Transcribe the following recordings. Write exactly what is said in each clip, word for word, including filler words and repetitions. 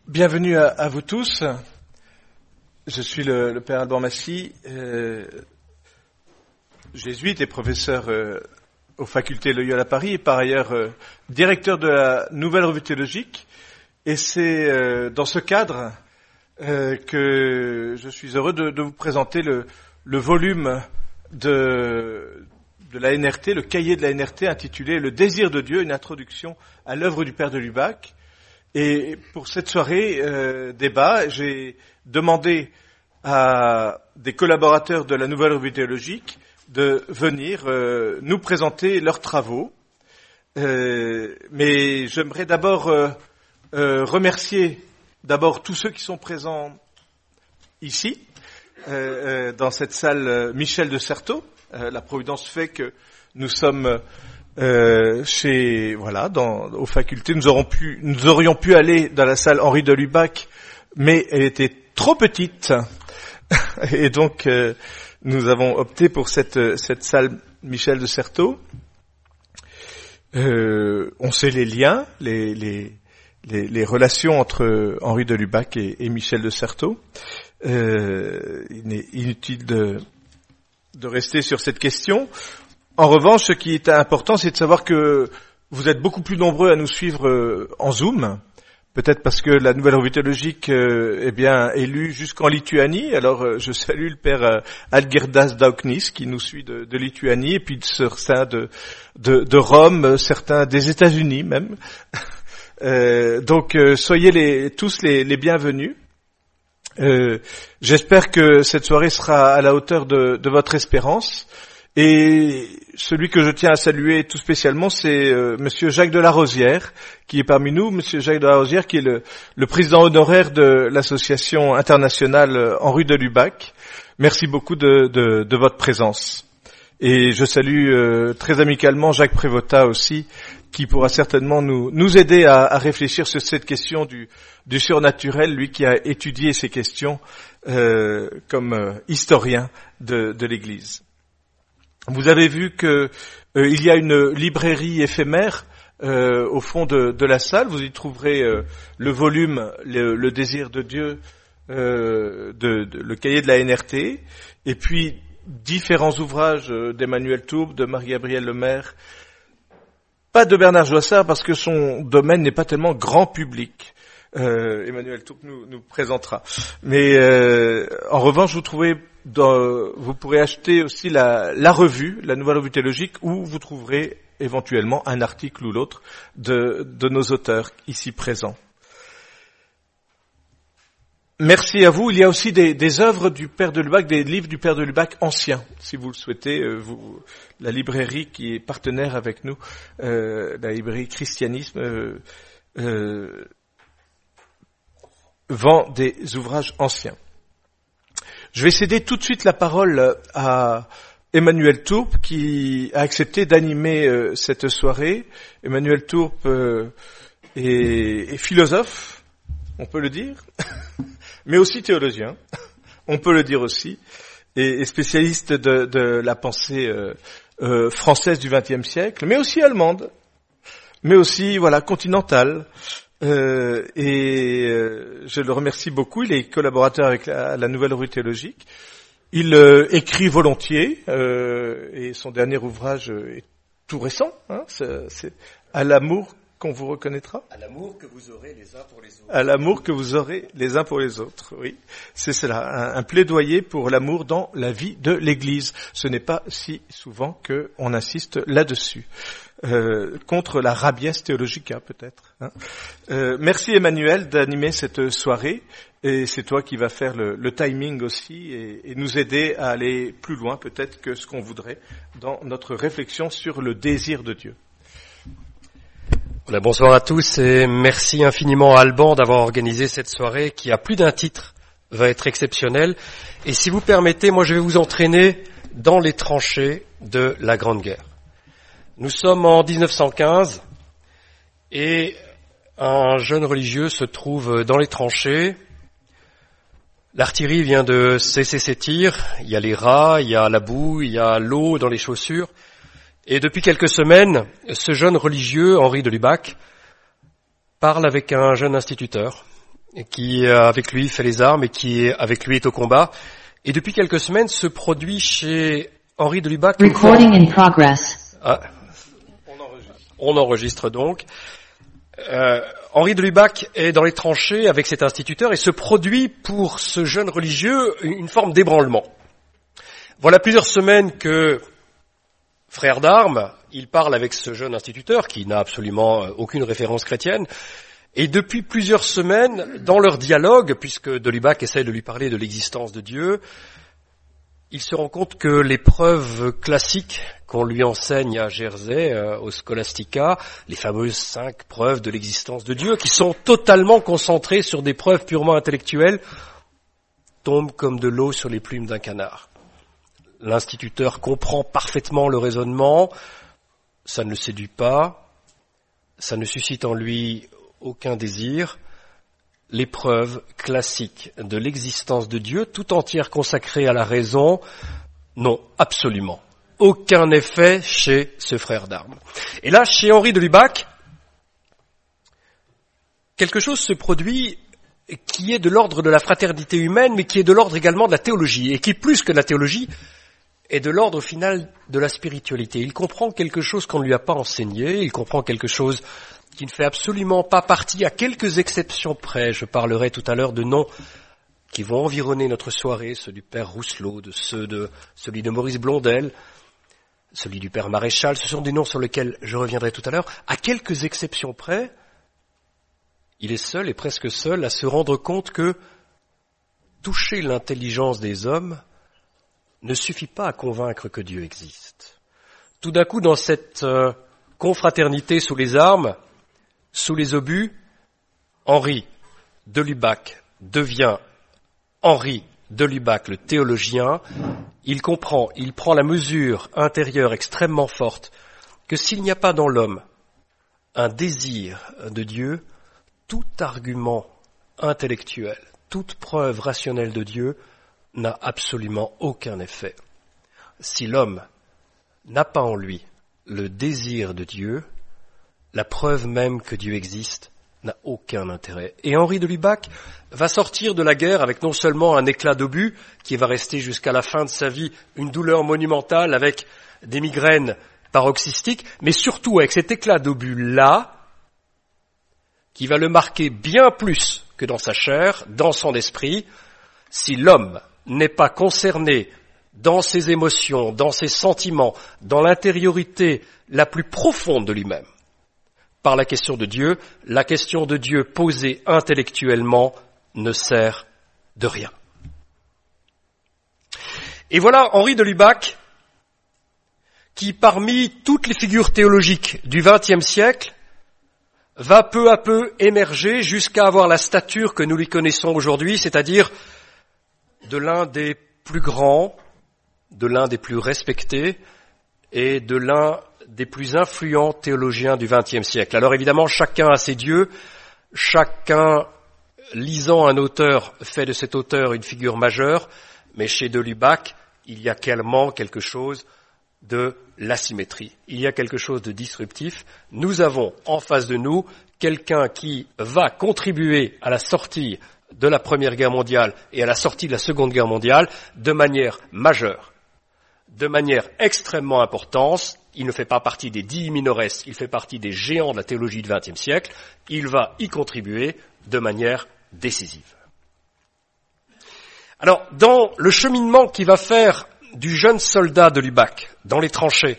Bienvenue à, à vous tous. Je suis le, le Père Alban Massy, euh, jésuite et professeur euh, aux facultés Loyola Paris et par ailleurs euh, directeur de la Nouvelle Revue Théologique. Et c'est euh, dans ce cadre euh, que je suis heureux de, de vous présenter le, le volume de, de la N R T, le cahier de la N R T intitulé « Le désir de Dieu, une introduction à l'œuvre du Père de Lubac ». Et pour cette soirée euh, débat, j'ai demandé à des collaborateurs de la Nouvelle Revue Théologique de venir euh, nous présenter leurs travaux. Euh, mais j'aimerais d'abord euh, euh, remercier d'abord tous ceux qui sont présents ici, euh, euh, dans cette salle euh, Michel de Certeau. Euh, la Providence fait que nous sommes Euh, chez voilà dans aux facultés. Nous aurons pu nous aurions pu aller dans la salle Henri de Lubac, mais elle était trop petite et donc euh, nous avons opté pour cette cette salle Michel de Certeau. Euh, on sait les liens, les les les, les relations entre Henri de Lubac et, et Michel de Certeau. Euh, il est inutile de de rester sur cette question. En revanche, ce qui est important, c'est de savoir que vous êtes beaucoup plus nombreux à nous suivre euh, en Zoom, peut-être parce que la Nouvelle Revue Théologique euh, eh bien, est lue jusqu'en Lituanie. Alors, euh, je salue le père euh, Algirdas Dauknis, qui nous suit de, de Lituanie, et puis de certains de, de, de Rome, certains des États-Unis même. euh, donc, euh, soyez les, tous les, les bienvenus. Euh, j'espère que cette soirée sera à la hauteur de, de votre espérance. Et celui que je tiens à saluer tout spécialement, c'est euh, Monsieur Jacques de la Rosière, qui est parmi nous. Monsieur Jacques de la Rosière, qui est le, le président honoraire de l'association internationale Henri de Lubac. Merci beaucoup de, de, de votre présence. Et je salue euh, très amicalement Jacques Prévota aussi, qui pourra certainement nous, nous aider à, à réfléchir sur cette question du, du surnaturel, lui qui a étudié ces questions euh, comme euh, historien de, de l'Église. Vous avez vu que euh, il y a une librairie éphémère euh, au fond de, de la salle. Vous y trouverez euh, le volume le, le désir de Dieu, euh, de, de, le cahier de la N R T, et puis différents ouvrages euh, d'Emmanuel Tourbe, de Marie-Gabrielle Lemaire, pas de Bernard Joissard parce que son domaine n'est pas tellement grand public. Euh, Emmanuel Tourbe nous, nous présentera. Mais euh, en revanche, vous trouvez Dans, vous pourrez acheter aussi la, la revue, la Nouvelle Revue Théologique, où vous trouverez éventuellement un article ou l'autre de, de nos auteurs ici présents. Merci à vous. Il y a aussi des, des œuvres du Père de Lubac, des livres du Père de Lubac anciens, si vous le souhaitez. Vous, la librairie qui est partenaire avec nous, euh, la librairie Christianisme, euh, euh, vend des ouvrages anciens. Je vais céder tout de suite la parole à Emmanuel Tourbe qui a accepté d'animer euh, cette soirée. Emmanuel Tourbe euh, est, est philosophe, on peut le dire, mais aussi théologien, on peut le dire aussi, et, et spécialiste de, de la pensée euh, euh, française du vingtième siècle, mais aussi allemande, mais aussi voilà continentale. Euh, et euh, je le remercie beaucoup. Il est collaborateur avec la, la Nouvelle Revue Théologique. Il euh, écrit volontiers euh, et son dernier ouvrage est tout récent. Hein, c'est, c'est À l'amour qu'on vous reconnaîtra. À l'amour que vous aurez les uns pour les autres. À l'amour que vous aurez les uns pour les autres. Oui, c'est cela. Un, un plaidoyer pour l'amour dans la vie de l'Église. Ce n'est pas si souvent qu'on insiste là-dessus. Euh, contre la rabiesse théologica peut-être. Hein. Euh, merci Emmanuel d'animer cette soirée et c'est toi qui vas faire le, le timing aussi et, et nous aider à aller plus loin peut-être que ce qu'on voudrait dans notre réflexion sur le désir de Dieu. Voilà, bonsoir à tous et merci infiniment à Alban d'avoir organisé cette soirée qui a plus d'un titre, va être exceptionnelle. Et si vous permettez, moi je vais vous entraîner dans les tranchées de la Grande Guerre. Nous sommes en dix-neuf cent quinze et un jeune religieux se trouve dans les tranchées. L'artillerie vient de cesser ses tirs, il y a les rats, il y a la boue, il y a l'eau dans les chaussures. Et depuis quelques semaines, ce jeune religieux, Henri de Lubac, parle avec un jeune instituteur qui avec lui fait les armes et qui avec lui est au combat. Et depuis quelques semaines se produit chez Henri de Lubac. Recording in progress. Ah, on enregistre. On enregistre donc. Euh, Henri de Lubac est dans les tranchées avec cet instituteur et se produit pour ce jeune religieux une forme d'ébranlement. Voilà plusieurs semaines que, frère d'armes, il parle avec ce jeune instituteur qui n'a absolument aucune référence chrétienne. Et depuis plusieurs semaines, dans leur dialogue, puisque de Lubac essaie de lui parler de l'existence de Dieu, il se rend compte que les preuves classiques qu'on lui enseigne à Jersey, euh, au Scholastica, les fameuses cinq preuves de l'existence de Dieu, qui sont totalement concentrées sur des preuves purement intellectuelles, tombent comme de l'eau sur les plumes d'un canard. L'instituteur comprend parfaitement le raisonnement, ça ne le séduit pas, ça ne suscite en lui aucun désir. Les preuves classiques de l'existence de Dieu, tout entière consacrée à la raison, n'ont absolument aucun effet chez ce frère d'armes. Et là, chez Henri de Lubac, quelque chose se produit qui est de l'ordre de la fraternité humaine, mais qui est de l'ordre également de la théologie, et qui, plus que de la théologie, est de l'ordre final de la spiritualité. Il comprend quelque chose qu'on ne lui a pas enseigné, il comprend quelque chose qui ne fait absolument pas partie, à quelques exceptions près. Je parlerai tout à l'heure de noms qui vont environner notre soirée, ceux du père Rousselot, de ceux de celui de Maurice Blondel, celui du père Maréchal. Ce sont des noms sur lesquels je reviendrai tout à l'heure. À quelques exceptions près, il est seul et presque seul à se rendre compte que toucher l'intelligence des hommes ne suffit pas à convaincre que Dieu existe. Tout d'un coup, dans cette euh, confraternité sous les armes, sous les obus, Henri de Lubac devient Henri de Lubac, le théologien. Il comprend, il prend la mesure intérieure extrêmement forte que s'il n'y a pas dans l'homme un désir de Dieu, tout argument intellectuel, toute preuve rationnelle de Dieu n'a absolument aucun effet. Si l'homme n'a pas en lui le désir de Dieu, la preuve même que Dieu existe n'a aucun intérêt. Et Henri de Lubac va sortir de la guerre avec non seulement un éclat d'obus, qui va rester jusqu'à la fin de sa vie une douleur monumentale avec des migraines paroxystiques, mais surtout avec cet éclat d'obus-là, qui va le marquer bien plus que dans sa chair, dans son esprit. Si l'homme n'est pas concerné dans ses émotions, dans ses sentiments, dans l'intériorité la plus profonde de lui-même, par la question de Dieu, la question de Dieu posée intellectuellement ne sert de rien. Et voilà Henri de Lubac, qui parmi toutes les figures théologiques du vingtième siècle, va peu à peu émerger jusqu'à avoir la stature que nous lui connaissons aujourd'hui, c'est-à-dire de l'un des plus grands, de l'un des plus respectés et de l'un des plus influents théologiens du vingtième siècle. Alors évidemment, chacun a ses dieux, chacun, lisant un auteur, fait de cet auteur une figure majeure, mais chez de Lubac, il y a clairement quelque chose de l'asymétrie. Il y a quelque chose de disruptif. Nous avons en face de nous quelqu'un qui va contribuer à la sortie de la Première Guerre mondiale et à la sortie de la Seconde Guerre mondiale de manière majeure, de manière extrêmement importante. Il ne fait pas partie des dix minores, il fait partie des géants de la théologie du vingtième siècle. Il va y contribuer de manière décisive. Alors, dans le cheminement qu'il va faire du jeune soldat de Lubac, dans les tranchées,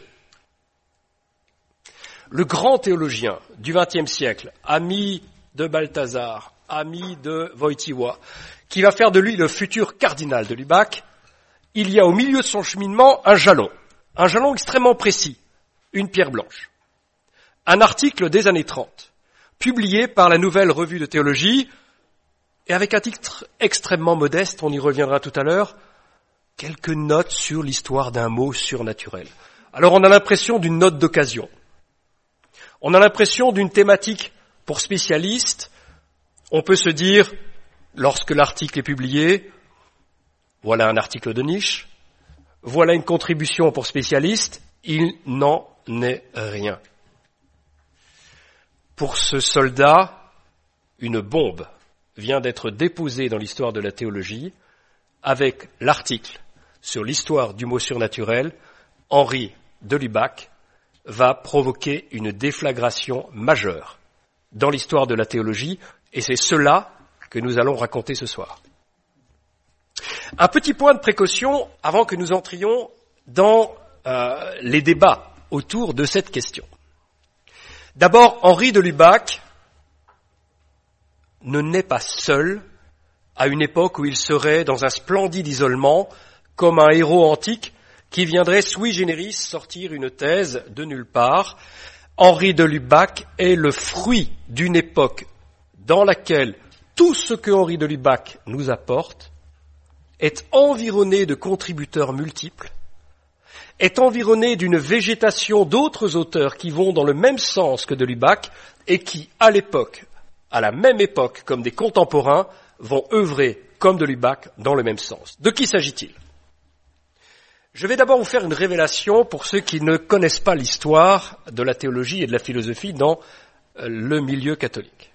le grand théologien du vingtième siècle, ami de Balthazar, ami de Wojtyła, qui va faire de lui le futur cardinal de Lubac, il y a au milieu de son cheminement un jalon, un jalon extrêmement précis, une pierre blanche. Un article des années trente, publié par la Nouvelle Revue de Théologie, et avec un titre extrêmement modeste, on y reviendra tout à l'heure, quelques notes sur l'histoire d'un mot surnaturel. Alors on a l'impression d'une note d'occasion. On a l'impression d'une thématique pour spécialistes. On peut se dire, lorsque l'article est publié, voilà un article de niche, voilà une contribution pour spécialistes, il n'en est rien. Pour ce soldat, une bombe vient d'être déposé dans l'histoire de la théologie avec l'article sur l'histoire du mot surnaturel. Henri de Lubac va provoquer une déflagration majeure dans l'histoire de la théologie, et c'est cela que nous allons raconter ce soir. Un petit point de précaution avant que nous entrions dans euh, les débats autour de cette question. D'abord, Henri de Lubac ne naît pas seul à une époque où il serait dans un splendide isolement, comme un héros antique qui viendrait sui generis sortir une thèse de nulle part. Henri de Lubac est le fruit d'une époque dans laquelle tout ce que Henri de Lubac nous apporte est environné de contributeurs multiples, est environné d'une végétation d'autres auteurs qui vont dans le même sens que de Lubac et qui, à l'époque, à la même époque, comme des contemporains, vont œuvrer comme de Lubac dans le même sens. De qui s'agit-il ? Je vais d'abord vous faire une révélation pour ceux qui ne connaissent pas l'histoire de la théologie et de la philosophie dans le milieu catholique.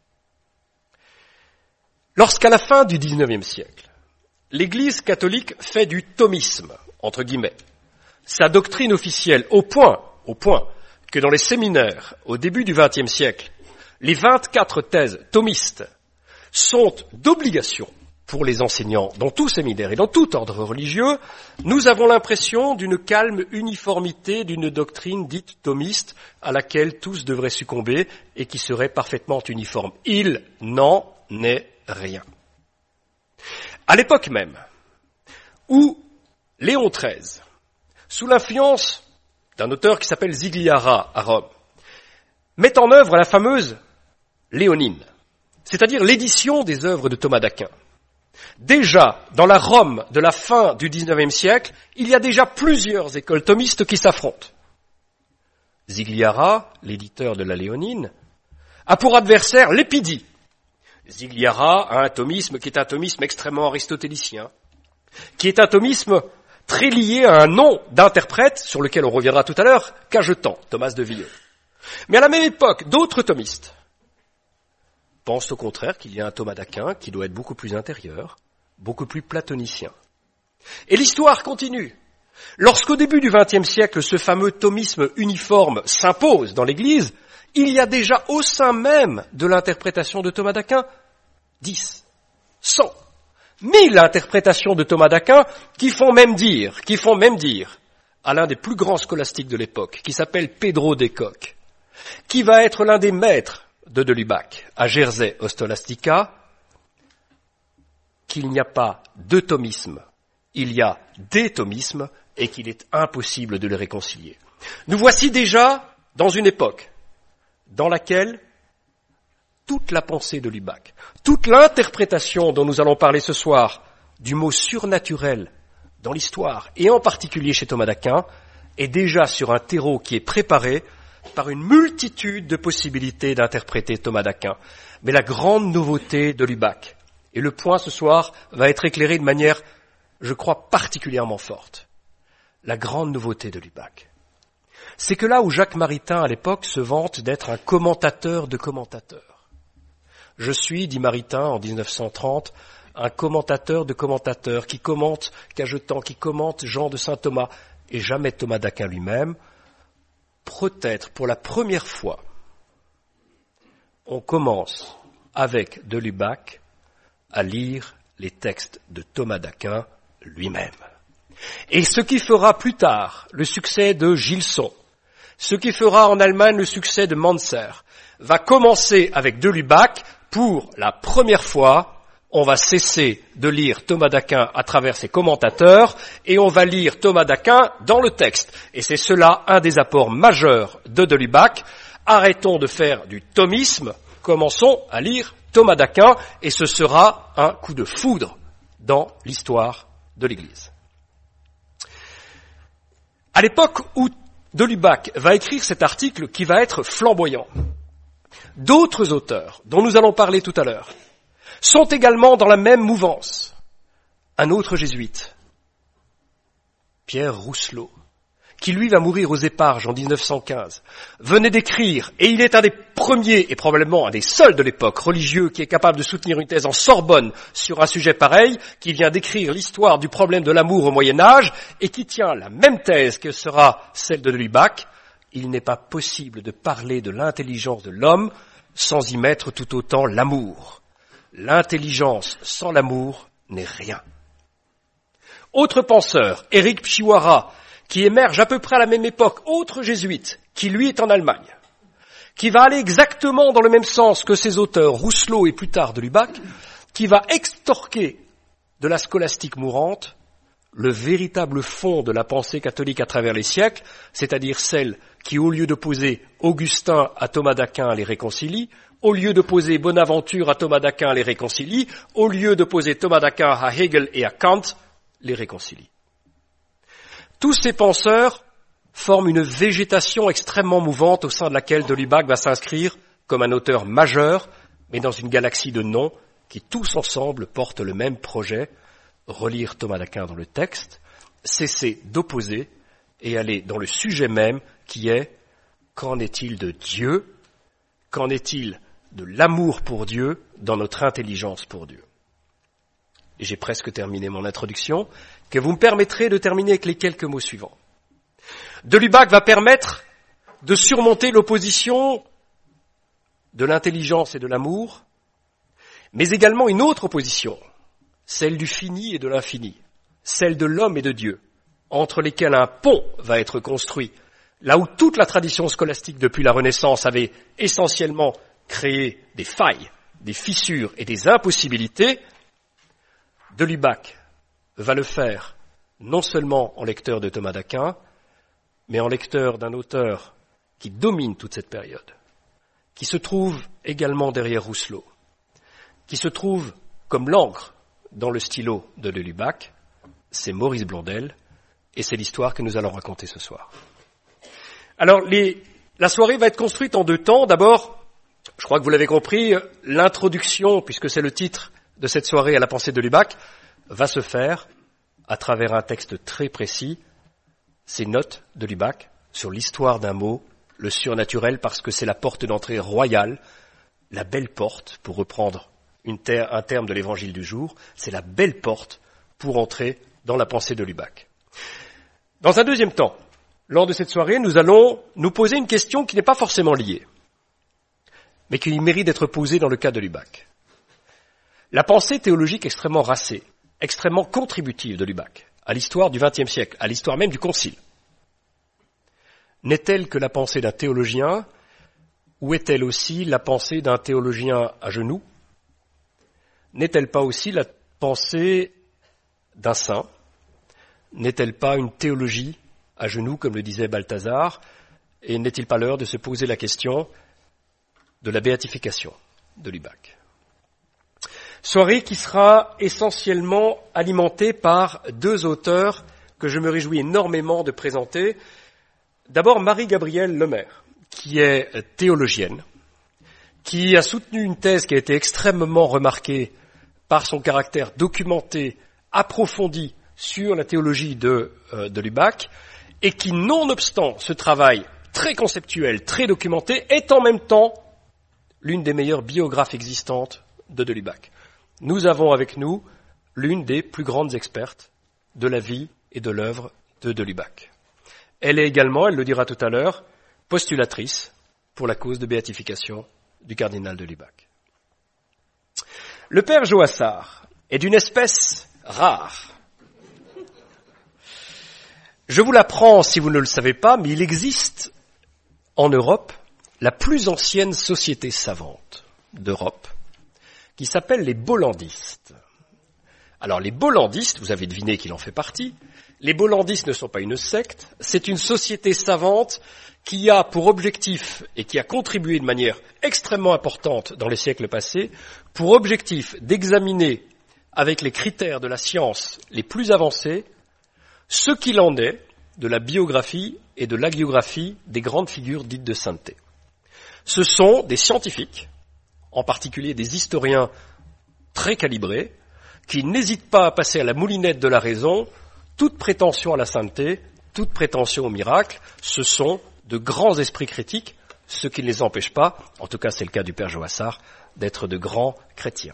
Lorsqu'à la fin du dix-neuvième siècle, l'Église catholique fait du thomisme, entre guillemets, sa doctrine officielle, au point, au point que dans les séminaires, au début du vingtième siècle, les vingt-quatre thèses thomistes sont d'obligation pour les enseignants dans tout séminaire et dans tout ordre religieux. Nous avons l'impression d'une calme uniformité d'une doctrine dite thomiste à laquelle tous devraient succomber et qui serait parfaitement uniforme. Il n'en est rien. À l'époque même où Léon treize, sous l'influence d'un auteur qui s'appelle Zigliara à Rome, met en œuvre la fameuse Léonine, c'est-à-dire l'édition des œuvres de Thomas d'Aquin. Déjà, dans la Rome de la fin du dix-neuvième siècle, il y a déjà plusieurs écoles thomistes qui s'affrontent. Zigliara, l'éditeur de la Léonine, a pour adversaire l'Épidie. Zigliara a un thomisme qui est un thomisme extrêmement aristotélicien, qui est un thomisme très lié à un nom d'interprète, sur lequel on reviendra tout à l'heure, Cajetan, Thomas de Villeux. Mais à la même époque, d'autres thomistes pensent au contraire qu'il y a un Thomas d'Aquin qui doit être beaucoup plus intérieur, beaucoup plus platonicien. Et l'histoire continue. Lorsqu'au début du vingtième siècle, ce fameux thomisme uniforme s'impose dans l'Église, il y a déjà au sein même de l'interprétation de Thomas d'Aquin dix, cent, mille interprétations de Thomas d'Aquin qui font même dire, qui font même dire à l'un des plus grands scolastiques de l'époque, qui s'appelle Pedro de Coque, qui va être l'un des maîtres de de Lubac à Jersey Scholastica, qu'il n'y a pas de thomisme, il y a des thomismes et qu'il est impossible de les réconcilier. Nous voici déjà dans une époque dans laquelle toute la pensée de Lubac, toute l'interprétation dont nous allons parler ce soir du mot surnaturel dans l'histoire, et en particulier chez Thomas d'Aquin, est déjà sur un terreau qui est préparé par une multitude de possibilités d'interpréter Thomas d'Aquin. Mais la grande nouveauté de Lubac, et le point ce soir va être éclairé de manière, je crois, particulièrement forte. La grande nouveauté de Lubac, c'est que là où Jacques Maritain, à l'époque, se vante d'être un commentateur de commentateurs. Je suis, dit Maritain en dix-neuf cent trente, un commentateur de commentateurs qui commente Cajetan, qui commente Jean de Saint-Thomas, et jamais Thomas d'Aquin lui-même. Peut-être pour la première fois, on commence avec de Lubac à lire les textes de Thomas d'Aquin lui-même. Et ce qui fera plus tard le succès de Gilson, ce qui fera en Allemagne le succès de Manzer, va commencer avec de Lubac. Pour la première fois, on va cesser de lire Thomas d'Aquin à travers ses commentateurs et on va lire Thomas d'Aquin dans le texte. Et c'est cela un des apports majeurs de de Lubac. Arrêtons de faire du thomisme, commençons à lire Thomas d'Aquin et ce sera un coup de foudre dans l'histoire de l'Église. À l'époque où de Lubac va écrire cet article qui va être flamboyant, d'autres auteurs, dont nous allons parler tout à l'heure, sont également dans la même mouvance. Un autre jésuite, Pierre Rousselot, qui lui va mourir aux Éparges en dix-neuf cent quinze, venait d'écrire, et il est un des premiers et probablement un des seuls de l'époque religieux qui est capable de soutenir une thèse en Sorbonne sur un sujet pareil, qui vient d'écrire l'histoire du problème de l'amour au Moyen-Âge et qui tient la même thèse que sera celle de Lubac. Il n'est pas possible de parler de l'intelligence de l'homme sans y mettre tout autant l'amour. L'intelligence sans l'amour n'est rien. Autre penseur, Éric Pchiwara, qui émerge à peu près à la même époque, autre jésuite, qui lui est en Allemagne, qui va aller exactement dans le même sens que ses auteurs Rousselot et plus tard de Lubac, qui va extorquer de la scolastique mourante le véritable fond de la pensée catholique à travers les siècles, c'est-à-dire celle qui, au lieu d'opposer Augustin à Thomas d'Aquin, les réconcilie, au lieu d'opposer Bonaventure à Thomas d'Aquin, les réconcilie, au lieu d'opposer Thomas d'Aquin à Hegel et à Kant, les réconcilie. Tous ces penseurs forment une végétation extrêmement mouvante au sein de laquelle de Lubac va s'inscrire comme un auteur majeur, mais dans une galaxie de noms qui tous ensemble portent le même projet, relire Thomas d'Aquin dans le texte, cesser d'opposer et aller dans le sujet même qui est qu'en est-il de Dieu, qu'en est-il de l'amour pour Dieu dans notre intelligence pour Dieu. Et j'ai presque terminé mon introduction, que vous me permettrez de terminer avec les quelques mots suivants. De Lubac va permettre de surmonter l'opposition de l'intelligence et de l'amour, mais également une autre opposition, celle du fini et de l'infini, celle de l'homme et de Dieu, entre lesquels un pont va être construit, là où toute la tradition scolastique depuis la Renaissance avait essentiellement créé des failles, des fissures et des impossibilités. De Lubac va le faire non seulement en lecteur de Thomas d'Aquin, mais en lecteur d'un auteur qui domine toute cette période, qui se trouve également derrière Rousselot, qui se trouve comme l'encre dans le stylo de de Lubac, c'est Maurice Blondel, et c'est l'histoire que nous allons raconter ce soir. Alors, les, la soirée va être construite en deux temps. D'abord, je crois que vous l'avez compris, l'introduction, puisque c'est le titre de cette soirée à la pensée de Lubac, va se faire à travers un texte très précis, ces notes de Lubac sur l'histoire d'un mot, le surnaturel, parce que c'est la porte d'entrée royale, la belle porte, pour reprendre une ter- un terme de l'évangile du jour, c'est la belle porte pour entrer dans la pensée de Lubac. Dans un deuxième temps, lors de cette soirée, nous allons nous poser une question qui n'est pas forcément liée, mais qui mérite d'être posée dans le cas de Lubac. La pensée théologique extrêmement racée, extrêmement contributive de Lubac, à l'histoire du vingtième siècle, à l'histoire même du Concile, n'est-elle que la pensée d'un théologien, ou est-elle aussi la pensée d'un théologien à genoux? N'est-elle pas aussi la pensée d'un saint? N'est-elle pas une théologie à genoux, comme le disait Balthazar? Et n'est-il pas l'heure de se poser la question de la béatification de Lubac? Soirée qui sera essentiellement alimentée par deux auteurs que je me réjouis énormément de présenter. D'abord, Marie-Gabrielle Lemaire, qui est théologienne, qui a soutenu une thèse qui a été extrêmement remarquée par son caractère documenté, approfondi sur la théologie de, euh, de Lubac, et qui, nonobstant ce travail très conceptuel, très documenté, est en même temps l'une des meilleures biographes existantes de de Lubac. Nous avons avec nous l'une des plus grandes expertes de la vie et de l'œuvre de de Lubac. Elle est également, elle le dira tout à l'heure, postulatrice pour la cause de béatification du cardinal de Lubac. Le père Joassard est d'une espèce rare. Je vous l'apprends si vous ne le savez pas, mais il existe en Europe la plus ancienne société savante d'Europe, qui s'appelle les Bollandistes. Alors les Bollandistes, vous avez deviné qu'il en fait partie, les Bollandistes ne sont pas une secte, c'est une société savante qui a pour objectif, et qui a contribué de manière extrêmement importante dans les siècles passés, pour objectif d'examiner avec les critères de la science les plus avancés ce qu'il en est de la biographie et de l'hagiographie des grandes figures dites de sainteté. Ce sont des scientifiques, en particulier des historiens très calibrés, qui n'hésitent pas à passer à la moulinette de la raison toute prétention à la sainteté, toute prétention au miracle, ce sont de grands esprits critiques, ce qui ne les empêche pas, en tout cas c'est le cas du père Joassard, d'être de grands chrétiens.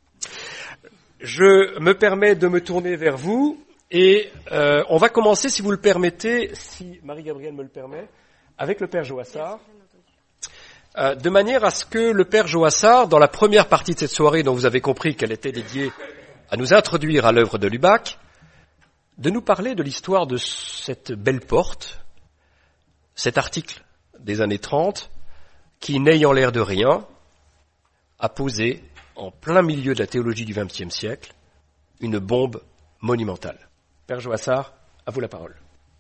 Je me permets de me tourner vers vous et euh, on va commencer, si vous le permettez, si Marie-Gabrielle me le permet, avec le père Joassard, euh, de manière à ce que le père Joassard, dans la première partie de cette soirée dont vous avez compris qu'elle était dédiée à nous introduire à l'œuvre de Lubac, de nous parler de l'histoire de cette belle porte, cet article des années trente, qui, n'ayant l'air de rien, a posé, en plein milieu de la théologie du vingtième siècle, une bombe monumentale. Père Joassard, à vous la parole.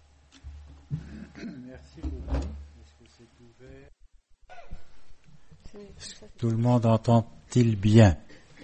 Merci beaucoup. Est-ce que c'est ouvert ? Tout le monde entend-il bien ?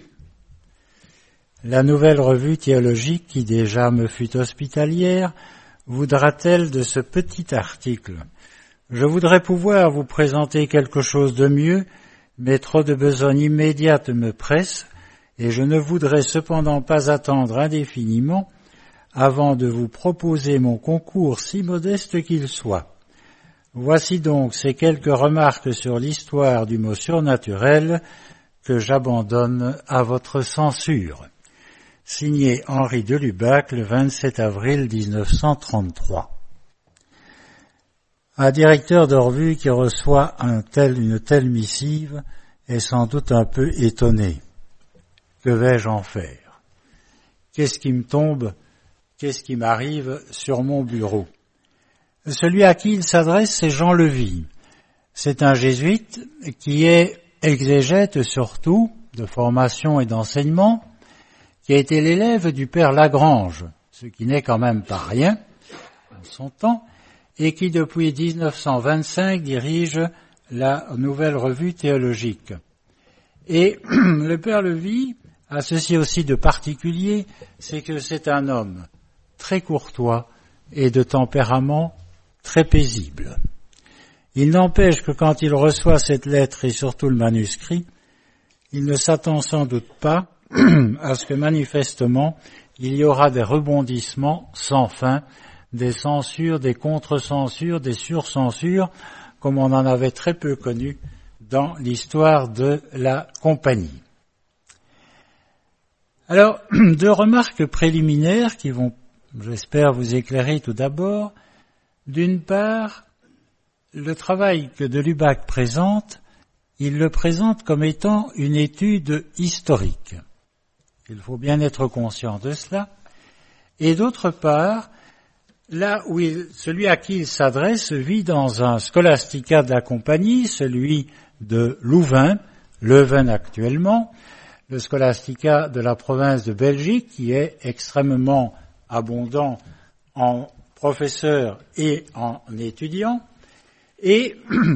La nouvelle revue théologique, qui déjà me fut hospitalière, voudra-t-elle de ce petit article ? Je voudrais pouvoir vous présenter quelque chose de mieux, mais trop de besogne immédiate me presse, et je ne voudrais cependant pas attendre indéfiniment avant de vous proposer mon concours si modeste qu'il soit. Voici donc ces quelques remarques sur l'histoire du mot surnaturel que j'abandonne à votre censure. Signé Henri de Lubac le vingt-sept avril dix-neuf cent trente-trois. Un directeur de revue qui reçoit un tel, une telle missive est sans doute un peu étonné. Que vais-je en faire ? Qu'est-ce qui me tombe ? Qu'est-ce qui m'arrive sur mon bureau ? Celui à qui il s'adresse, c'est Jean Levy. C'est un jésuite qui est exégète surtout, de formation et d'enseignement, qui a été l'élève du père Lagrange, ce qui n'est quand même pas rien en son temps, et qui depuis dix-neuf cent vingt-cinq dirige la nouvelle revue théologique. Et le père Levy a ceci aussi de particulier, c'est que c'est un homme très courtois et de tempérament très paisible. Il n'empêche que quand il reçoit cette lettre et surtout le manuscrit, il ne s'attend sans doute pas à ce que manifestement il y aura des rebondissements sans fin, des censures, des contre-censures, des surcensures, comme on en avait très peu connu dans l'histoire de la compagnie. Alors, deux remarques préliminaires qui vont, j'espère, vous éclairer tout d'abord. D'une part, le travail que de Lubac présente, il le présente comme étant une étude historique. Il faut bien être conscient de cela. Et d'autre part, là où il, celui à qui il s'adresse vit dans un scolastica de la compagnie, celui de Louvain, Leuven actuellement, le scolastica de la province de Belgique, qui est extrêmement abondant en professeurs et en étudiants, et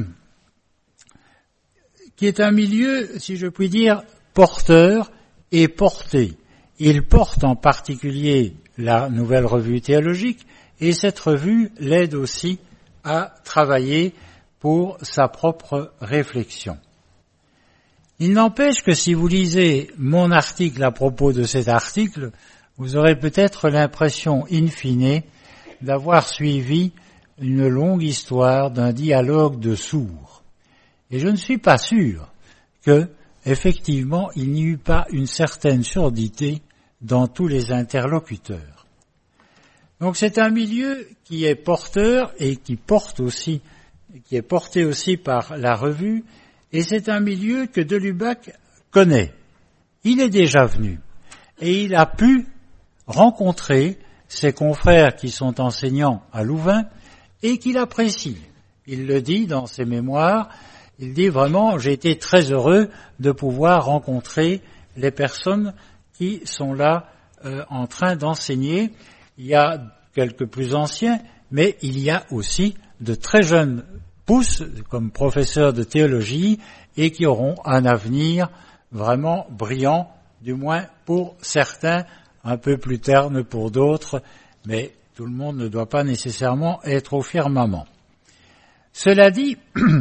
qui est un milieu, si je puis dire, porteur et porté. Il porte en particulier la nouvelle revue théologique, et cette revue l'aide aussi à travailler pour sa propre réflexion. Il n'empêche que si vous lisez mon article à propos de cet article, vous aurez peut-être l'impression, in fine, d'avoir suivi une longue histoire d'un dialogue de sourds. Et je ne suis pas sûr que, effectivement, il n'y eut pas une certaine surdité dans tous les interlocuteurs. Donc c'est un milieu qui est porteur et qui porte aussi, qui est porté aussi par la revue, et c'est un milieu que de Lubac connaît. Il est déjà venu et il a pu rencontrer ses confrères qui sont enseignants à Louvain et qu'il apprécie. Il le dit dans ses mémoires, il dit vraiment, j'ai été très heureux de pouvoir rencontrer les personnes qui sont là euh, en train d'enseigner. Il y a quelques plus anciens, mais il y a aussi de très jeunes pousses comme professeurs de théologie et qui auront un avenir vraiment brillant, du moins pour certains, un peu plus terne pour d'autres, mais tout le monde ne doit pas nécessairement être au firmament. Cela dit,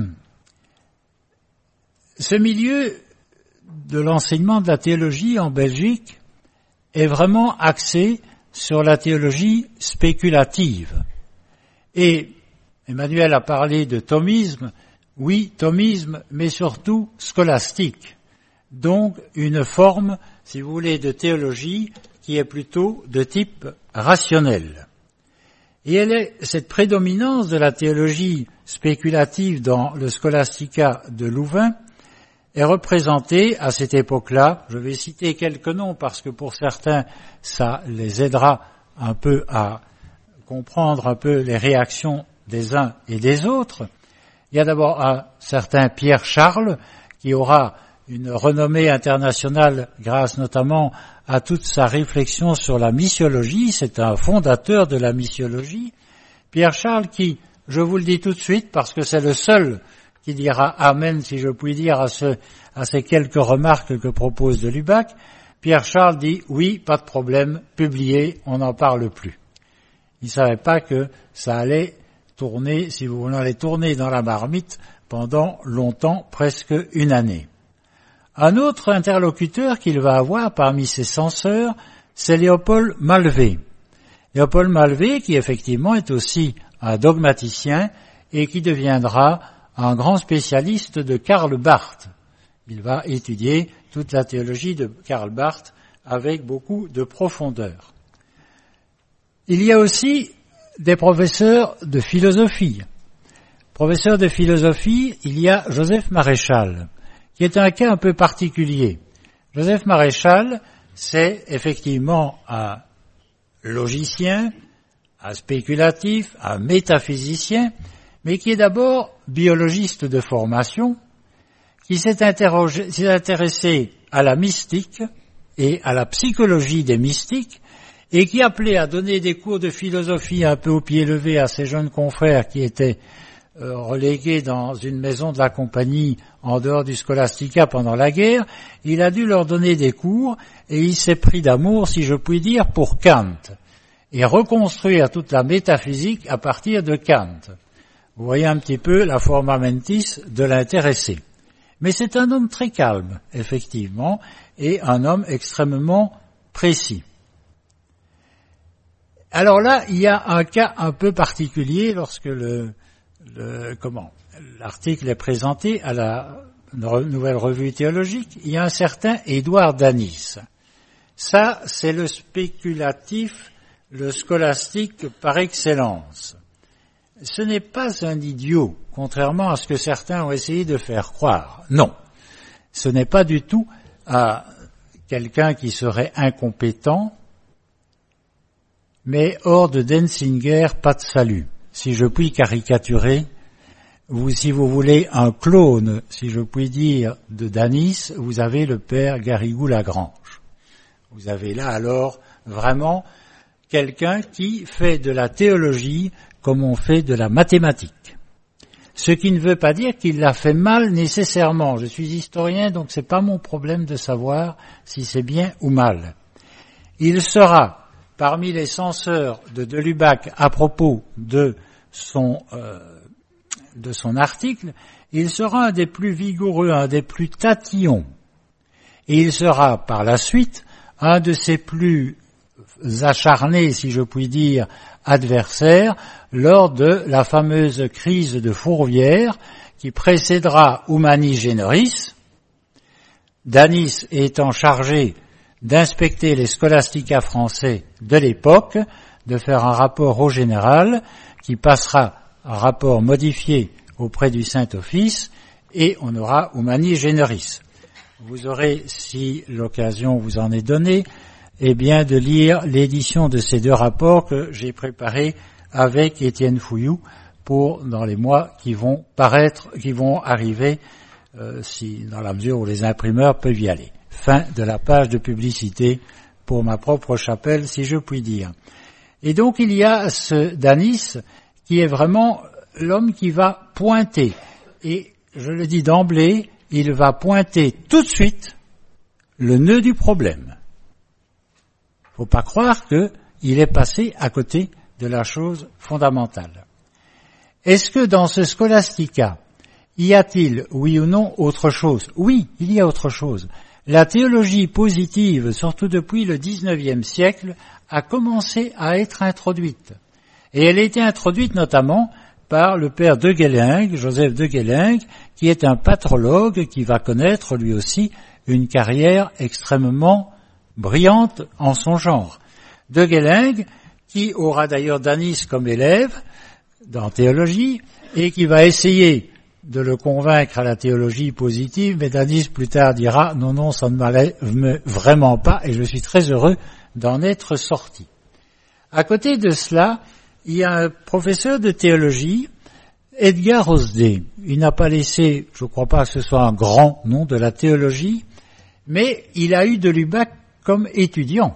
ce milieu de l'enseignement de la théologie en Belgique est vraiment axé sur la théologie spéculative. Et Emmanuel a parlé de thomisme, oui, thomisme, mais surtout scolastique. Donc une forme, si vous voulez, de théologie qui est plutôt de type rationnel. Et elle est, cette prédominance de la théologie spéculative dans le Scholastica de Louvain est représentée à cette époque-là. Je vais citer quelques noms parce que pour certains, ça les aidera un peu à comprendre un peu les réactions des uns et des autres. Il y a d'abord un certain Pierre Charles qui aura une renommée internationale grâce notamment à toute sa réflexion sur la missiologie. C'est un fondateur de la missiologie. Pierre Charles qui, je vous le dis tout de suite parce que c'est le seul qui dira amen, si je puis dire, à, ce, à ces quelques remarques que propose de Lubac. Pierre Charles dit oui, pas de problème, publié, on n'en parle plus. Il ne savait pas que ça allait tourner, si vous voulez, allait tourner dans la marmite pendant longtemps, presque une année. Un autre interlocuteur qu'il va avoir parmi ses censeurs, c'est Léopold Malvé. Léopold Malvé, qui effectivement est aussi un dogmaticien et qui deviendra un grand spécialiste de Karl Barth. Il va étudier toute la théologie de Karl Barth avec beaucoup de profondeur. Il y a aussi des professeurs de philosophie. Professeur de philosophie, il y a Joseph Maréchal, qui est un cas un peu particulier. Joseph Maréchal, c'est effectivement un logicien, un spéculatif, un métaphysicien, mais qui est d'abord biologiste de formation, qui s'est, interrogé, s'est intéressé à la mystique et à la psychologie des mystiques, et qui appelait à donner des cours de philosophie un peu au pied levé à ses jeunes confrères qui étaient euh, relégués dans une maison de la compagnie en dehors du Scholastica pendant la guerre. Il a dû leur donner des cours et il s'est pris d'amour, si je puis dire, pour Kant et reconstruire toute la métaphysique à partir de Kant. Vous voyez un petit peu la forma mentis de l'intéressé. Mais c'est un homme très calme, effectivement, et un homme extrêmement précis. Alors là, il y a un cas un peu particulier lorsque le, le comment l'article est présenté à la Nouvelle Revue théologique. Il y a un certain Édouard Danis. Ça, c'est le spéculatif, le scolastique par excellence. Ce n'est pas un idiot, contrairement à ce que certains ont essayé de faire croire. Non, ce n'est pas du tout à quelqu'un qui serait incompétent, mais hors de Denzinger, pas de salut. Si je puis caricaturer, vous, si vous voulez un clone, si je puis dire, de Danis, vous avez le père Garrigou-Lagrange. Vous avez là alors vraiment quelqu'un qui fait de la théologie comme on fait de la mathématique. Ce qui ne veut pas dire qu'il l'a fait mal nécessairement. Je suis historien, donc c'est pas mon problème de savoir si c'est bien ou mal. Il sera parmi les censeurs de de Lubac à propos de son euh, de son article, il sera un des plus vigoureux, un des plus tatillons. Et il sera par la suite un de ses plus acharnés, si je puis dire, adversaires lors de la fameuse crise de Fourvière qui précédera Humani Generis, Danis étant chargé d'inspecter les Scholastica français de l'époque, de faire un rapport au général qui passera un rapport modifié auprès du Saint-Office et on aura Humani Generis. Vous aurez, si l'occasion vous en est donnée, eh bien de lire l'édition de ces deux rapports que j'ai préparés avec Étienne Fouillou pour dans les mois qui vont paraître, qui vont arriver, euh, si dans la mesure où les imprimeurs peuvent y aller. Fin de la page de publicité pour ma propre chapelle, si je puis dire. Et donc il y a ce Danis qui est vraiment l'homme qui va pointer. Et je le dis d'emblée, il va pointer tout de suite le nœud du problème. Faut pas croire qu'il est passé à côté de la chose fondamentale. Est-ce que dans ce Scholastica, y a-t-il, oui ou non, autre chose? Oui, il y a autre chose. La théologie positive, surtout depuis le dix-neuvième siècle, a commencé à être introduite. Et elle a été introduite notamment par le père de Ghelling, Joseph de Ghelling, qui est un patrologue qui va connaître lui aussi une carrière extrêmement brillante en son genre. De Ghelling, qui aura d'ailleurs Danis comme élève dans théologie, et qui va essayer de le convaincre à la théologie positive, mais Danis plus tard dira « non, non, ça ne m'allait vraiment pas, et je suis très heureux d'en être sorti ». À côté de cela, il y a un professeur de théologie, Edgar Osdey. Il n'a pas laissé, je ne crois pas que ce soit un grand nom de la théologie, mais il a eu de Lubac comme étudiant.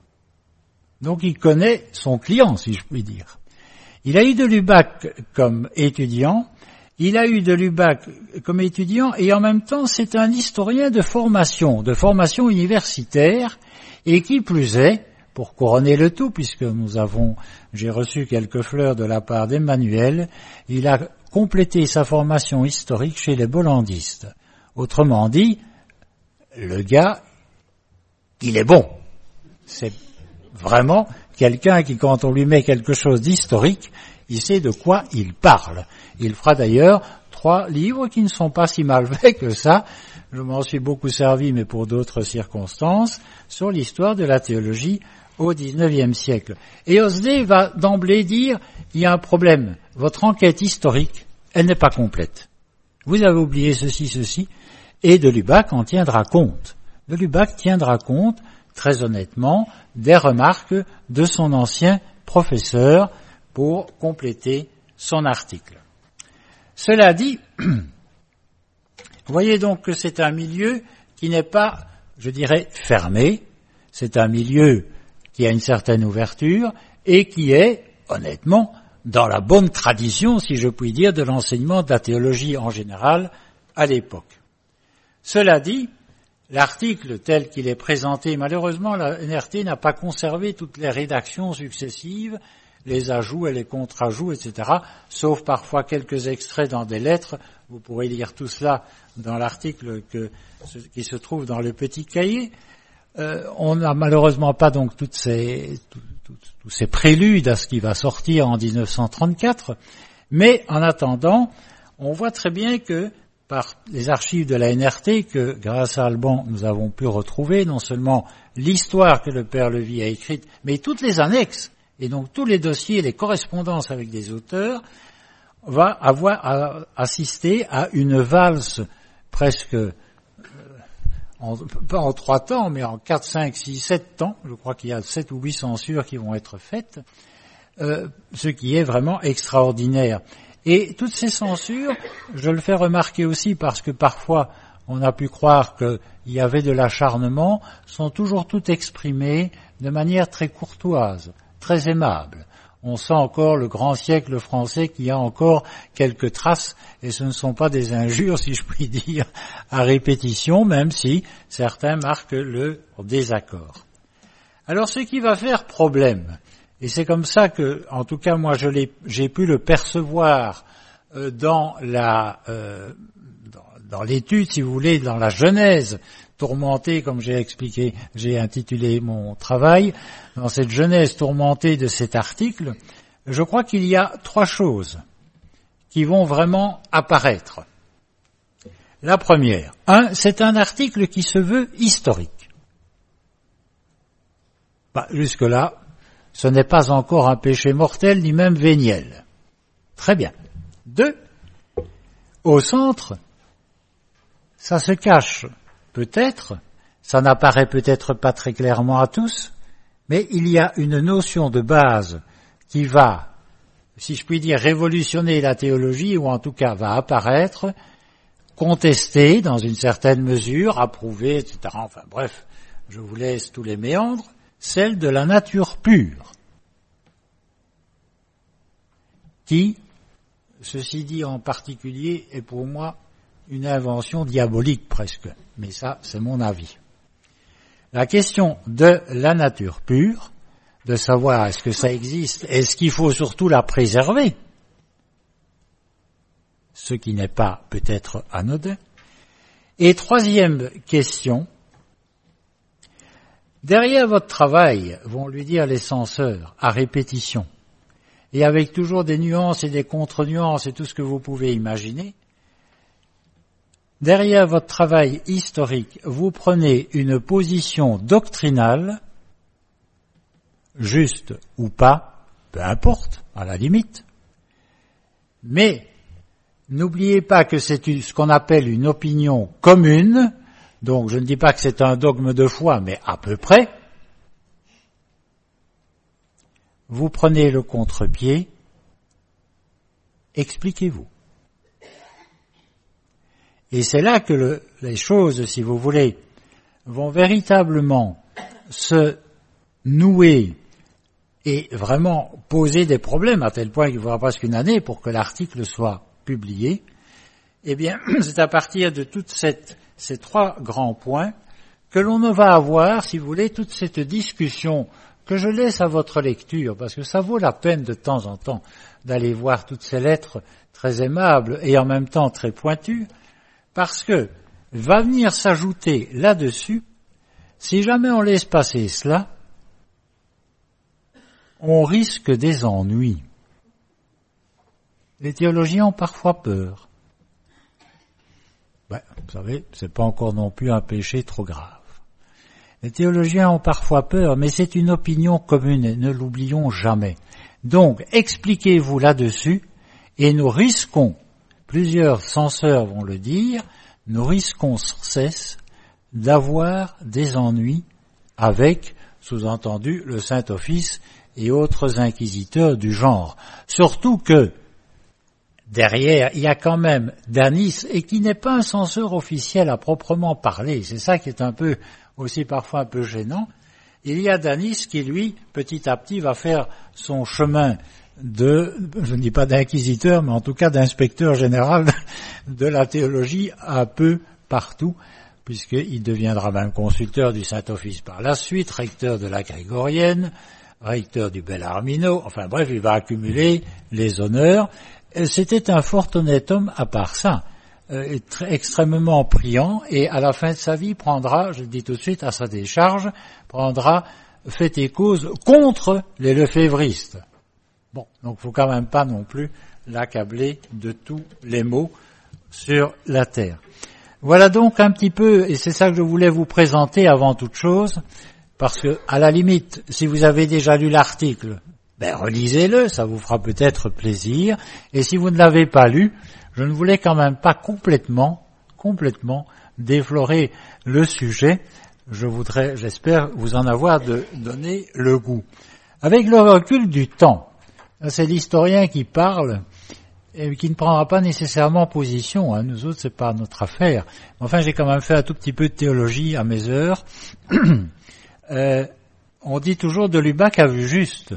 Donc il connaît son client, si je puis dire. Il a eu de Lubac comme étudiant, il a eu de Lubac comme étudiant, et en même temps c'est un historien de formation, de formation universitaire, et qui plus est, pour couronner le tout, puisque nous avons, j'ai reçu quelques fleurs de la part d'Emmanuel, il a complété sa formation historique chez les bollandistes. Autrement dit, le gars, il est bon. C'est vraiment quelqu'un qui, quand on lui met quelque chose d'historique, il sait de quoi il parle. Il fera d'ailleurs trois livres qui ne sont pas si mal faits que ça. Je m'en suis beaucoup servi, mais pour d'autres circonstances, sur l'histoire de la théologie au dix-neuvième siècle. Et Osdey va d'emblée dire, il y a un problème, votre enquête historique, elle n'est pas complète. Vous avez oublié ceci, ceci, et de Lubac en tiendra compte. De Lubac tiendra compte, très honnêtement, des remarques de son ancien professeur pour compléter son article. Cela dit, vous voyez donc que c'est un milieu qui n'est pas, je dirais, fermé, c'est un milieu qui a une certaine ouverture et qui est, honnêtement, dans la bonne tradition, si je puis dire, de l'enseignement de la théologie en général à l'époque. Cela dit, l'article tel qu'il est présenté, malheureusement, la N R T n'a pas conservé toutes les rédactions successives, les ajouts et les contre-ajouts, et cetera, sauf parfois quelques extraits dans des lettres. Vous pourrez lire tout cela dans l'article que, qui se trouve dans le petit cahier. Euh, on n'a malheureusement pas donc toutes ces, tout, tout, tous ces préludes à ce qui va sortir en dix-neuf cent trente-quatre, mais en attendant, on voit très bien que par les archives de la N R T, que grâce à Alban nous avons pu retrouver non seulement l'histoire que le père Levy a écrite, mais toutes les annexes, et donc tous les dossiers, les correspondances avec des auteurs, va avoir assisté à une valse presque En, pas en trois temps, mais en quatre, cinq, six, sept temps. Je crois qu'il y a sept ou huit censures qui vont être faites, euh, ce qui est vraiment extraordinaire. Et toutes ces censures, je le fais remarquer aussi parce que parfois on a pu croire qu'il y avait de l'acharnement, sont toujours toutes exprimées de manière très courtoise, très aimable. On sent encore le grand siècle français qui a encore quelques traces, et ce ne sont pas des injures, si je puis dire, à répétition, même si certains marquent le désaccord. Alors ce qui va faire problème, et c'est comme ça que, en tout cas moi je l'ai, j'ai pu le percevoir euh, dans la euh, dans, dans l'étude, si vous voulez, dans la genèse tourmentée, comme j'ai expliqué, j'ai intitulé mon travail, dans cette genèse tourmentée de cet article, je crois qu'il y a trois choses qui vont vraiment apparaître. La première, un, c'est un article qui se veut historique. Bah, jusque-là, ce n'est pas encore un péché mortel, ni même véniel. Très bien. Deux, au centre, ça se cache peut-être, ça n'apparaît peut-être pas très clairement à tous, mais il y a une notion de base qui va, si je puis dire, révolutionner la théologie, ou en tout cas va apparaître, contester dans une certaine mesure, approuver, et cetera. Enfin bref, je vous laisse tous les méandres, celle de la nature pure, qui, ceci dit en particulier, est pour moi une invention diabolique presque, mais ça c'est mon avis. La question de la nature pure, de savoir est-ce que ça existe, est-ce qu'il faut surtout la préserver, ce qui n'est pas peut-être anodin. Et troisième question, derrière votre travail, vont lui dire les censeurs, à répétition, et avec toujours des nuances et des contre-nuances et tout ce que vous pouvez imaginer, derrière votre travail historique, vous prenez une position doctrinale, juste ou pas, peu importe, à la limite, mais n'oubliez pas que c'est ce qu'on appelle une opinion commune, donc je ne dis pas que c'est un dogme de foi, mais à peu près. Vous prenez le contre-pied, expliquez-vous. Et c'est là que le, les choses, si vous voulez, vont véritablement se nouer et vraiment poser des problèmes, à tel point qu'il faudra presque une année pour que l'article soit publié. Eh bien, c'est à partir de toutes cette, ces trois grands points que l'on ne va avoir, si vous voulez, toute cette discussion que je laisse à votre lecture, parce que ça vaut la peine de temps en temps d'aller voir toutes ces lettres très aimables et en même temps très pointues, parce que va venir s'ajouter là-dessus, si jamais on laisse passer cela, on risque des ennuis. Les théologiens ont parfois peur. Ben, vous savez, c'est pas encore non plus un péché trop grave. Les théologiens ont parfois peur, mais c'est une opinion commune, et ne l'oublions jamais. Donc, expliquez-vous là-dessus, et nous risquons, plusieurs censeurs vont le dire, nous risquons sans cesse d'avoir des ennuis avec, sous-entendu, le Saint-Office et autres inquisiteurs du genre. Surtout que, derrière, il y a quand même Danis, et qui n'est pas un censeur officiel à proprement parler, c'est ça qui est un peu, aussi parfois un peu gênant. Il y a Danis qui, lui, petit à petit, va faire son chemin de, je ne dis pas d'inquisiteur, mais en tout cas d'inspecteur général de la théologie un peu partout, puisqu'il deviendra même consulteur du Saint-Office par la suite, recteur de la Grégorienne, recteur du Bellarmino, enfin bref, il va accumuler les honneurs. C'était un fort honnête homme à part ça, euh, très, extrêmement priant, et à la fin de sa vie prendra, je le dis tout de suite, à sa décharge, prendra fait et cause contre les lefévristes. Bon, donc faut quand même pas non plus l'accabler de tous les maux sur la terre. Voilà donc un petit peu, et c'est ça que je voulais vous présenter avant toute chose, parce que, à la limite, si vous avez déjà lu l'article, ben relisez-le, ça vous fera peut-être plaisir. Et si vous ne l'avez pas lu, je ne voulais quand même pas complètement, complètement déflorer le sujet. Je voudrais, j'espère, vous en avoir de donné le goût. Avec le recul du temps, c'est l'historien qui parle et qui ne prendra pas nécessairement position. Hein. Nous autres, c'est pas notre affaire. Enfin, j'ai quand même fait un tout petit peu de théologie à mes heures. Euh, on dit toujours de Lubac à vue juste.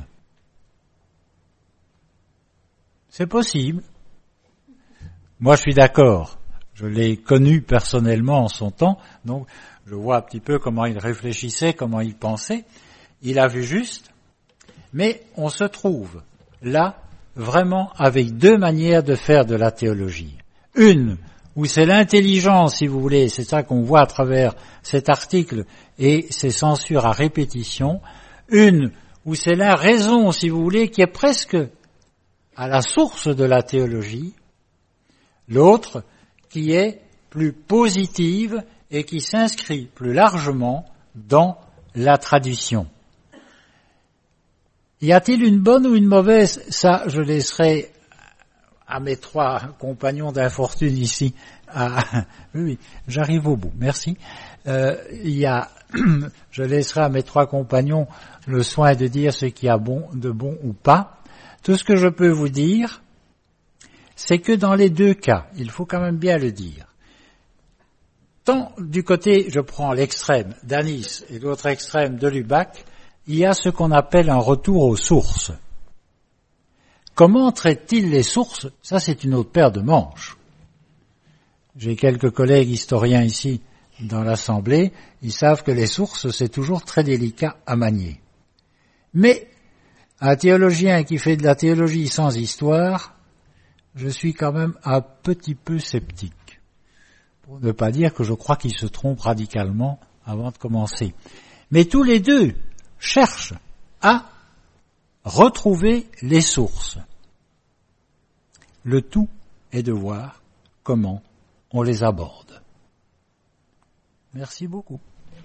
C'est possible. Moi, je suis d'accord. Je l'ai connu personnellement en son temps, donc je vois un petit peu comment il réfléchissait, comment il pensait. Il a vu juste, mais on se trouve là vraiment avec deux manières de faire de la théologie. Une où c'est l'intelligence, si vous voulez, c'est ça qu'on voit à travers cet article et ces censures à répétition. Une où c'est la raison, si vous voulez, qui est presque à la source de la théologie. L'autre qui est plus positive et qui s'inscrit plus largement dans la tradition. Y a-t-il une bonne ou une mauvaise? Ça, je laisserai à mes trois compagnons d'infortune ici. À... Oui, oui, j'arrive au bout, merci. Euh, il y a, je laisserai à mes trois compagnons le soin de dire ce qu'il y a bon, de bon ou pas. Tout ce que je peux vous dire, c'est que dans les deux cas, il faut quand même bien le dire, tant du côté, je prends l'extrême d'Anis et l'autre extrême de Lubac, il y a ce qu'on appelle un retour aux sources. Comment traite-t-il les sources? Ça, c'est une autre paire de manches. J'ai quelques collègues historiens ici dans l'Assemblée, ils savent que les sources, c'est toujours très délicat à manier. Mais un théologien qui fait de la théologie sans histoire, je suis quand même un petit peu sceptique. Pour ne pas dire que je crois qu'il se trompe radicalement avant de commencer. Mais tous les deux cherchent à retrouver les sources. Le tout est de voir comment on les aborde. Merci beaucoup.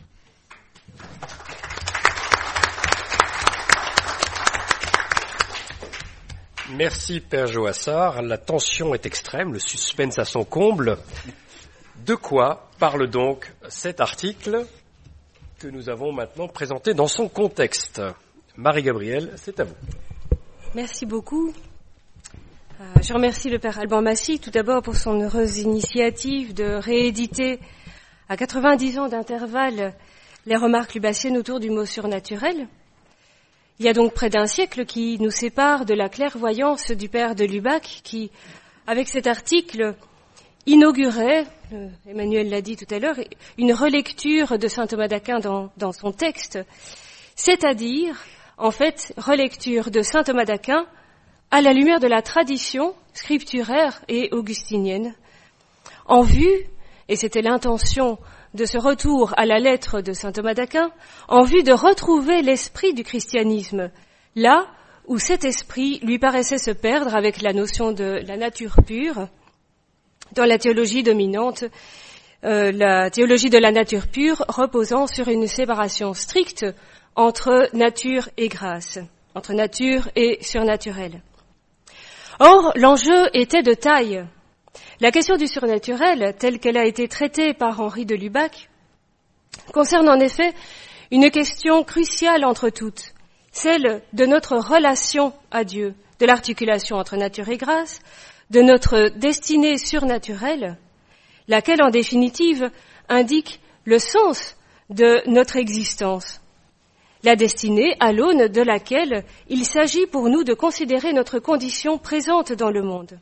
Merci Père Joassard. La tension est extrême, le suspense à son comble. De quoi parle donc cet article que nous avons maintenant présenté dans son contexte? Marie-Gabrielle, c'est à vous. Merci beaucoup. Euh, je remercie le Père Alban Massy tout d'abord pour son heureuse initiative de rééditer à quatre-vingt-dix ans d'intervalle les remarques lubassiennes autour du mot surnaturel. Il y a donc près d'un siècle qui nous sépare de la clairvoyance du Père de Lubac qui, avec cet article, inaugurait, euh, Emmanuel l'a dit tout à l'heure, une relecture de saint Thomas d'Aquin dans, dans son texte, c'est-à-dire, en fait, relecture de saint Thomas d'Aquin à la lumière de la tradition scripturaire et augustinienne, en vue, et c'était l'intention de ce retour à la lettre de saint Thomas d'Aquin, en vue de retrouver l'esprit du christianisme, là où cet esprit lui paraissait se perdre avec la notion de la nature pure, dans la théologie dominante, euh, la théologie de la nature pure reposant sur une séparation stricte entre nature et grâce, entre nature et surnaturel. Or, l'enjeu était de taille. La question du surnaturel, telle qu'elle a été traitée par Henri de Lubac, concerne en effet une question cruciale entre toutes, celle de notre relation à Dieu, de l'articulation entre nature et grâce, de notre destinée surnaturelle, laquelle en définitive indique le sens de notre existence, la destinée à l'aune de laquelle il s'agit pour nous de considérer notre condition présente dans le monde.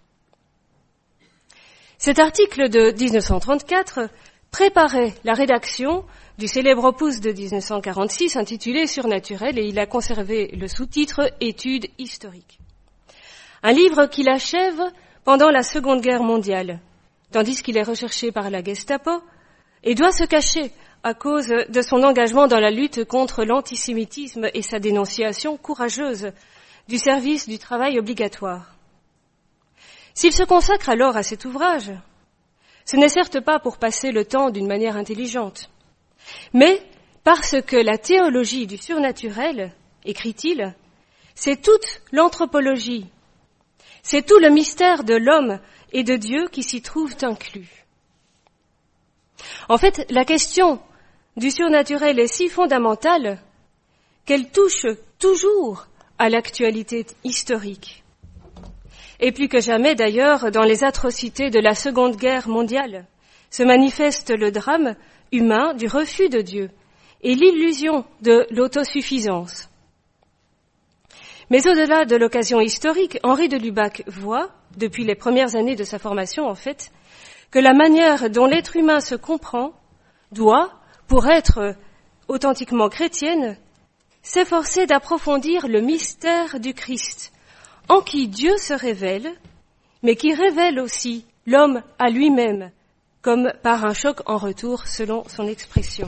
Cet article de dix-neuf cent trente-quatre préparait la rédaction du célèbre opus de dix-neuf cent quarante-six intitulé Surnaturel et il a conservé le sous-titre Études historiques. Un livre qu'il achève pendant la Seconde Guerre mondiale, tandis qu'il est recherché par la Gestapo et doit se cacher à cause de son engagement dans la lutte contre l'antisémitisme et sa dénonciation courageuse du service du travail obligatoire. S'il se consacre alors à cet ouvrage, ce n'est certes pas pour passer le temps d'une manière intelligente, mais parce que la théologie du surnaturel, écrit-il, c'est toute l'anthropologie, c'est tout le mystère de l'homme et de Dieu qui s'y trouvent inclus. En fait, la question du surnaturel est si fondamentale qu'elle touche toujours à l'actualité historique. Et plus que jamais, d'ailleurs, dans les atrocités de la Seconde Guerre mondiale, se manifeste le drame humain du refus de Dieu et l'illusion de l'autosuffisance. Mais au-delà de l'occasion historique, Henri de Lubac voit, depuis les premières années de sa formation en fait, que la manière dont l'être humain se comprend doit, pour être authentiquement chrétienne, s'efforcer d'approfondir le mystère du Christ, en qui Dieu se révèle, mais qui révèle aussi l'homme à lui-même, comme par un choc en retour, selon son expression.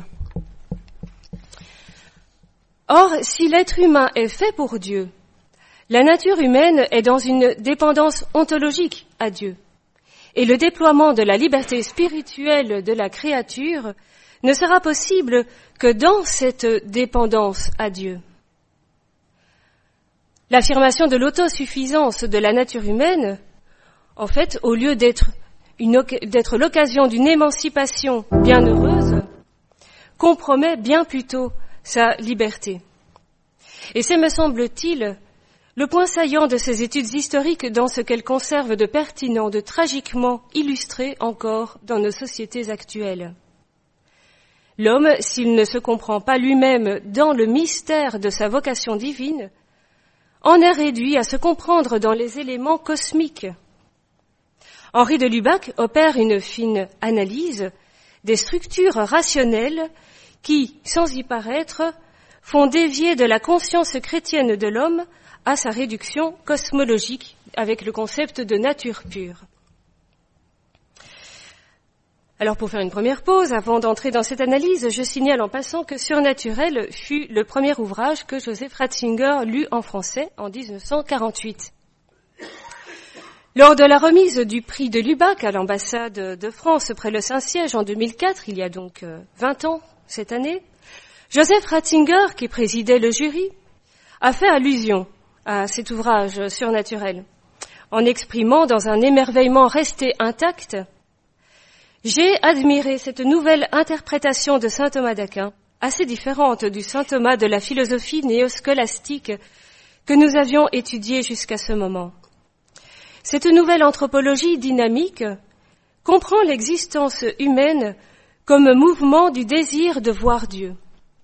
Or, si l'être humain est fait pour Dieu, la nature humaine est dans une dépendance ontologique à Dieu, et le déploiement de la liberté spirituelle de la créature ne sera possible que dans cette dépendance à Dieu. L'affirmation de l'autosuffisance de la nature humaine, en fait, au lieu d'être, une, d'être l'occasion d'une émancipation bienheureuse, compromet bien plutôt sa liberté. Et c'est, me semble-t-il, le point saillant de ces études historiques dans ce qu'elles conservent de pertinent, de tragiquement illustré encore dans nos sociétés actuelles. L'homme, s'il ne se comprend pas lui-même dans le mystère de sa vocation divine, en est réduit à se comprendre dans les éléments cosmiques. Henri de Lubac opère une fine analyse des structures rationnelles qui, sans y paraître, font dévier de la conscience chrétienne de l'homme à sa réduction cosmologique avec le concept de nature pure. Alors pour faire une première pause, avant d'entrer dans cette analyse, je signale en passant que Surnaturel fut le premier ouvrage que Joseph Ratzinger lut en français en dix-neuf cent quarante-huit. Lors de la remise du prix de Lubac à l'ambassade de France près le Saint-Siège en deux mille quatre, il y a donc vingt ans cette année, Joseph Ratzinger, qui présidait le jury, a fait allusion à cet ouvrage Surnaturel en exprimant dans un émerveillement resté intact: « J'ai admiré cette nouvelle interprétation de saint Thomas d'Aquin, assez différente du saint Thomas de la philosophie néoscolastique que nous avions étudié jusqu'à ce moment. Cette nouvelle anthropologie dynamique comprend l'existence humaine comme mouvement du désir de voir Dieu.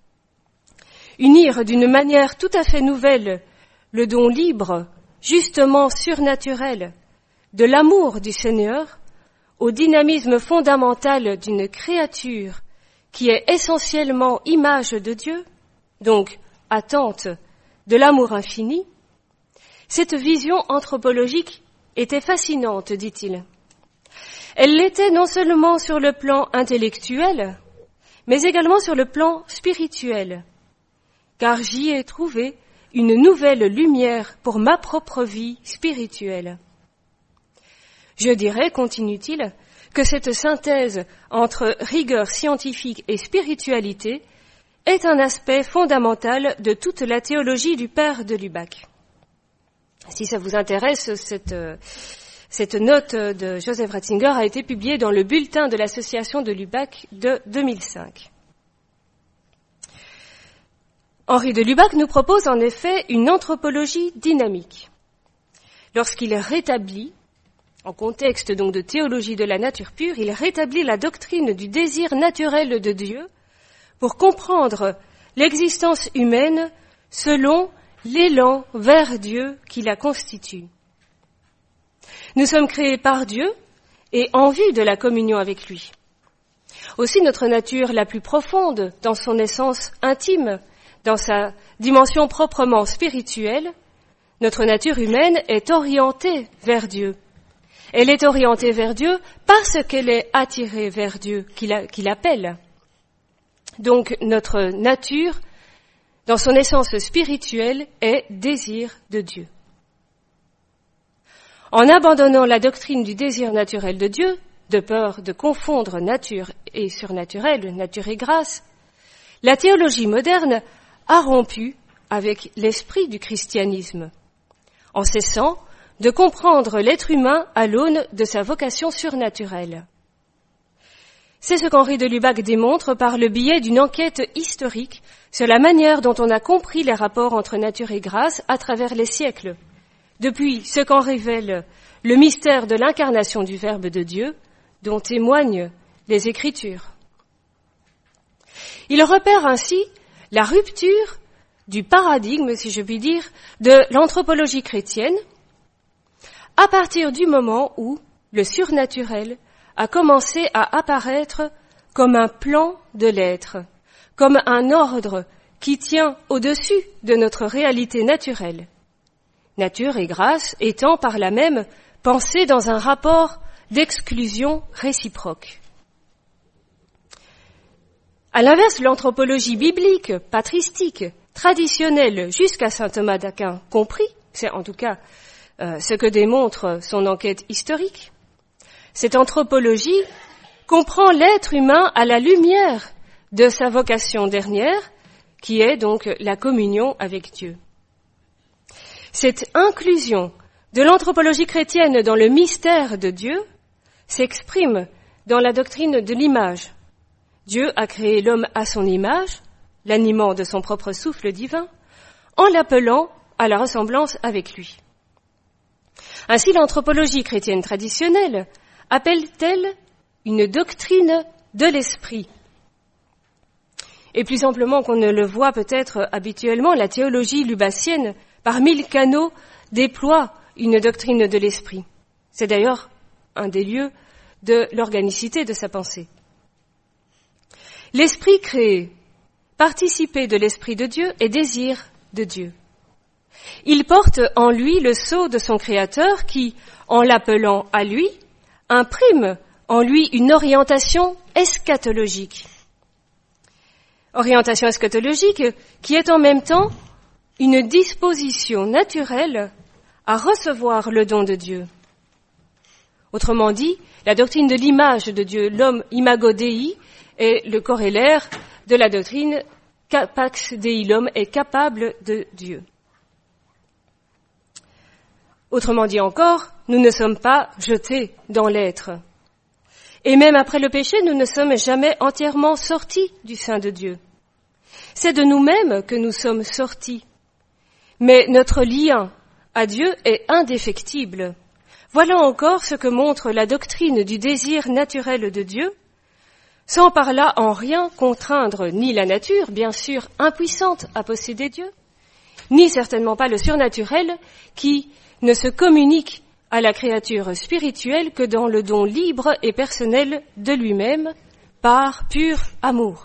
Unir d'une manière tout à fait nouvelle le don libre, justement surnaturel, de l'amour du Seigneur au dynamisme fondamental d'une créature qui est essentiellement image de Dieu, donc attente de l'amour infini, cette vision anthropologique était fascinante, dit-il. Elle l'était non seulement sur le plan intellectuel, mais également sur le plan spirituel, car j'y ai trouvé une nouvelle lumière pour ma propre vie spirituelle. Je dirais, continue-t-il, que cette synthèse entre rigueur scientifique et spiritualité est un aspect fondamental de toute la théologie du père de Lubac. Si ça vous intéresse, cette, cette note de Joseph Ratzinger a été publiée dans le bulletin de l'association de Lubac de deux mille cinq. Henri de Lubac nous propose en effet une anthropologie dynamique. Lorsqu'il rétablit, en contexte donc de théologie de la nature pure, il rétablit la doctrine du désir naturel de Dieu pour comprendre l'existence humaine selon l'élan vers Dieu qui la constitue. Nous sommes créés par Dieu et en vue de la communion avec lui. Aussi notre nature la plus profonde, dans son essence intime, dans sa dimension proprement spirituelle, notre nature humaine est orientée vers Dieu. Elle est orientée vers Dieu parce qu'elle est attirée vers Dieu qui l'appelle. Donc notre nature, dans son essence spirituelle, est désir de Dieu. En abandonnant la doctrine du désir naturel de Dieu, de peur de confondre nature et surnaturel, nature et grâce, la théologie moderne a rompu avec l'esprit du christianisme, en cessant de comprendre l'être humain à l'aune de sa vocation surnaturelle. C'est ce qu'Henri de Lubac démontre par le biais d'une enquête historique sur la manière dont on a compris les rapports entre nature et grâce à travers les siècles, depuis ce qu'en révèle le mystère de l'incarnation du Verbe de Dieu, dont témoignent les Écritures. Il repère ainsi la rupture du paradigme, si je puis dire, de l'anthropologie chrétienne, à partir du moment où le surnaturel a commencé à apparaître comme un plan de l'être, comme un ordre qui tient au-dessus de notre réalité naturelle. Nature et grâce étant par là même pensées dans un rapport d'exclusion réciproque. À l'inverse, l'anthropologie biblique, patristique, traditionnelle jusqu'à saint Thomas d'Aquin compris, c'est en tout cas euh, ce que démontre son enquête historique, cette anthropologie comprend l'être humain à la lumière de sa vocation dernière, qui est donc la communion avec Dieu. Cette inclusion de l'anthropologie chrétienne dans le mystère de Dieu s'exprime dans la doctrine de l'image. Dieu a créé l'homme à son image, l'animant de son propre souffle divin, en l'appelant à la ressemblance avec lui. Ainsi, l'anthropologie chrétienne traditionnelle appelle-t-elle une doctrine de l'esprit. Et plus amplement qu'on ne le voit peut-être habituellement, la théologie lubacienne, par mille canaux, déploie une doctrine de l'esprit. C'est d'ailleurs un des lieux de l'organicité de sa pensée. L'esprit créé, participer de l'esprit de Dieu et désir de Dieu. Il porte en lui le sceau de son Créateur qui, en l'appelant à lui, imprime en lui une orientation eschatologique. Orientation eschatologique qui est en même temps une disposition naturelle à recevoir le don de Dieu. Autrement dit, la doctrine de l'image de Dieu, l'homme imago Dei, est le corollaire de la doctrine capax Dei, l'homme est capable de Dieu. Autrement dit encore, nous ne sommes pas jetés dans l'être. Et même après le péché, nous ne sommes jamais entièrement sortis du sein de Dieu. C'est de nous-mêmes que nous sommes sortis. Mais notre lien à Dieu est indéfectible. Voilà encore ce que montre la doctrine du désir naturel de Dieu, sans par là en rien contraindre ni la nature, bien sûr impuissante à posséder Dieu, ni certainement pas le surnaturel qui ne se communique à la créature spirituelle que dans le don libre et personnel de lui-même, par pur amour.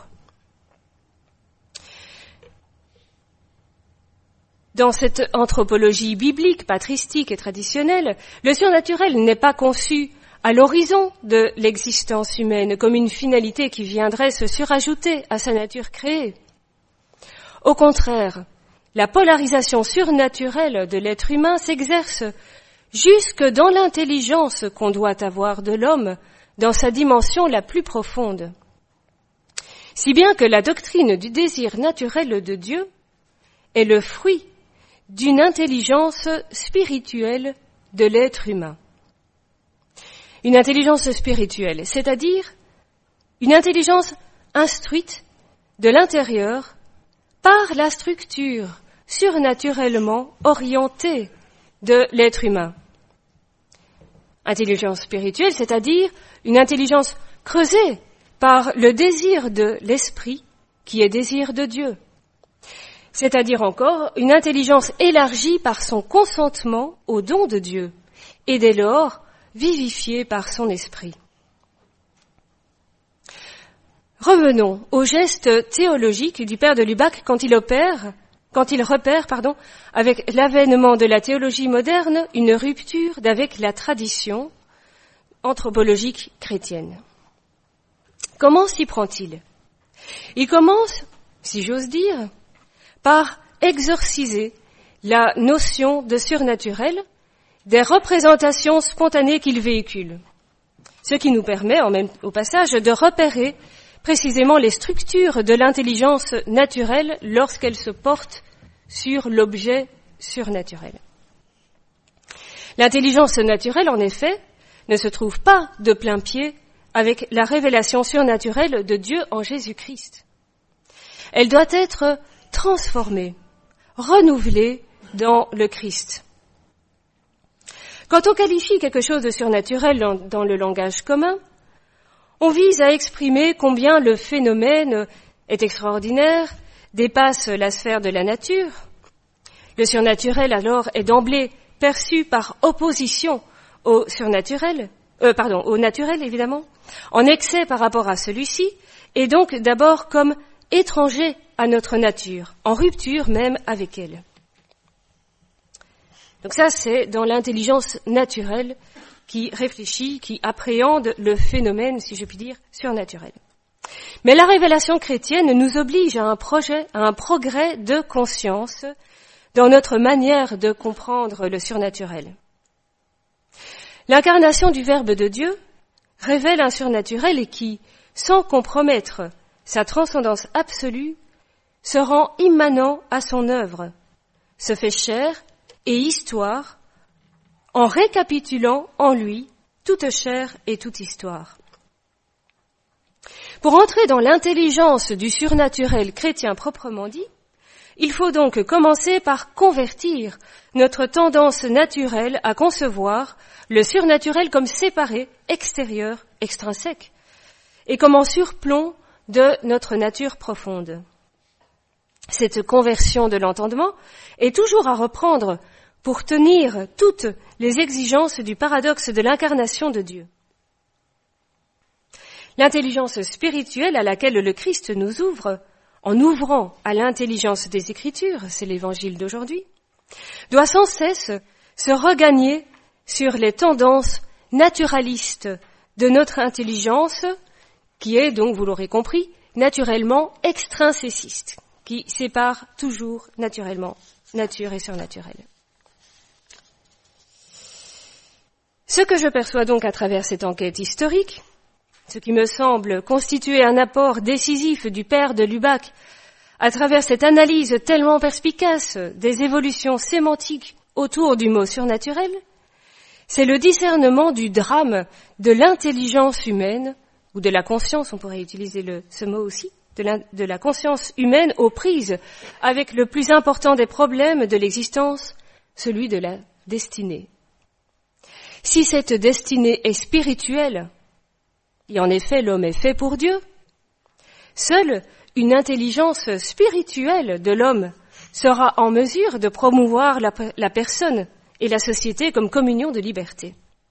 Dans cette anthropologie biblique, patristique et traditionnelle, le surnaturel n'est pas conçu à l'horizon de l'existence humaine comme une finalité qui viendrait se surajouter à sa nature créée. Au contraire, la polarisation surnaturelle de l'être humain s'exerce jusque dans l'intelligence qu'on doit avoir de l'homme, dans sa dimension la plus profonde. Si bien que la doctrine du désir naturel de Dieu est le fruit d'une intelligence spirituelle de l'être humain. Une intelligence spirituelle, c'est-à-dire une intelligence instruite de l'intérieur par la structure surnaturellement orientée de l'être humain. Intelligence spirituelle, c'est-à-dire une intelligence creusée par le désir de l'esprit qui est désir de Dieu. C'est-à-dire encore une intelligence élargie par son consentement au don de Dieu et dès lors vivifiée par son esprit. Revenons au geste théologique du père de Lubac quand il opère, quand il repère, pardon, avec l'avènement de la théologie moderne, une rupture d'avec la tradition anthropologique chrétienne. Comment s'y prend-il ? Il commence, si j'ose dire, par exorciser la notion de surnaturel des représentations spontanées qu'il véhicule, ce qui nous permet, en même, au passage, de repérer précisément les structures de l'intelligence naturelle lorsqu'elle se porte sur l'objet surnaturel. L'intelligence naturelle, en effet, ne se trouve pas de plein pied avec la révélation surnaturelle de Dieu en Jésus-Christ. Elle doit être transformée, renouvelée dans le Christ. Quand on qualifie quelque chose de surnaturel dans, dans le langage commun, on vise à exprimer combien le phénomène est extraordinaire, dépasse la sphère de la nature. Le surnaturel, alors, est d'emblée perçu par opposition au surnaturel, euh, pardon, au naturel, évidemment, en excès par rapport à celui-ci, et donc d'abord comme étranger à notre nature, en rupture même avec elle. Donc ça, c'est dans l'intelligence naturelle qui réfléchit, qui appréhende le phénomène, si je puis dire, surnaturel. Mais la révélation chrétienne nous oblige à un projet, à un progrès de conscience dans notre manière de comprendre le surnaturel. L'incarnation du Verbe de Dieu révèle un surnaturel qui, sans compromettre sa transcendance absolue, se rend immanent à son œuvre, se fait chair et histoire, en récapitulant en lui toute chair et toute histoire. Pour entrer dans l'intelligence du surnaturel chrétien proprement dit, il faut donc commencer par convertir notre tendance naturelle à concevoir le surnaturel comme séparé, extérieur, extrinsèque, et comme en surplomb de notre nature profonde. Cette conversion de l'entendement est toujours à reprendre pour tenir toutes les exigences du paradoxe de l'incarnation de Dieu. L'intelligence spirituelle à laquelle le Christ nous ouvre, en ouvrant à l'intelligence des Écritures, c'est l'évangile d'aujourd'hui, doit sans cesse se regagner sur les tendances naturalistes de notre intelligence, qui est donc, vous l'aurez compris, naturellement extrinséciste, qui sépare toujours naturellement nature et surnaturel. Ce que je perçois donc à travers cette enquête historique, ce qui me semble constituer un apport décisif du père de Lubac à travers cette analyse tellement perspicace des évolutions sémantiques autour du mot surnaturel, c'est le discernement du drame de l'intelligence humaine, ou de la conscience, on pourrait utiliser le, ce mot aussi, de la, de la conscience humaine aux prises avec le plus important des problèmes de l'existence, celui de la destinée. Si cette destinée est spirituelle, et en effet l'homme est fait pour Dieu, seule une intelligence spirituelle de l'homme sera en mesure de promouvoir la, la personne et la société comme communion de liberté.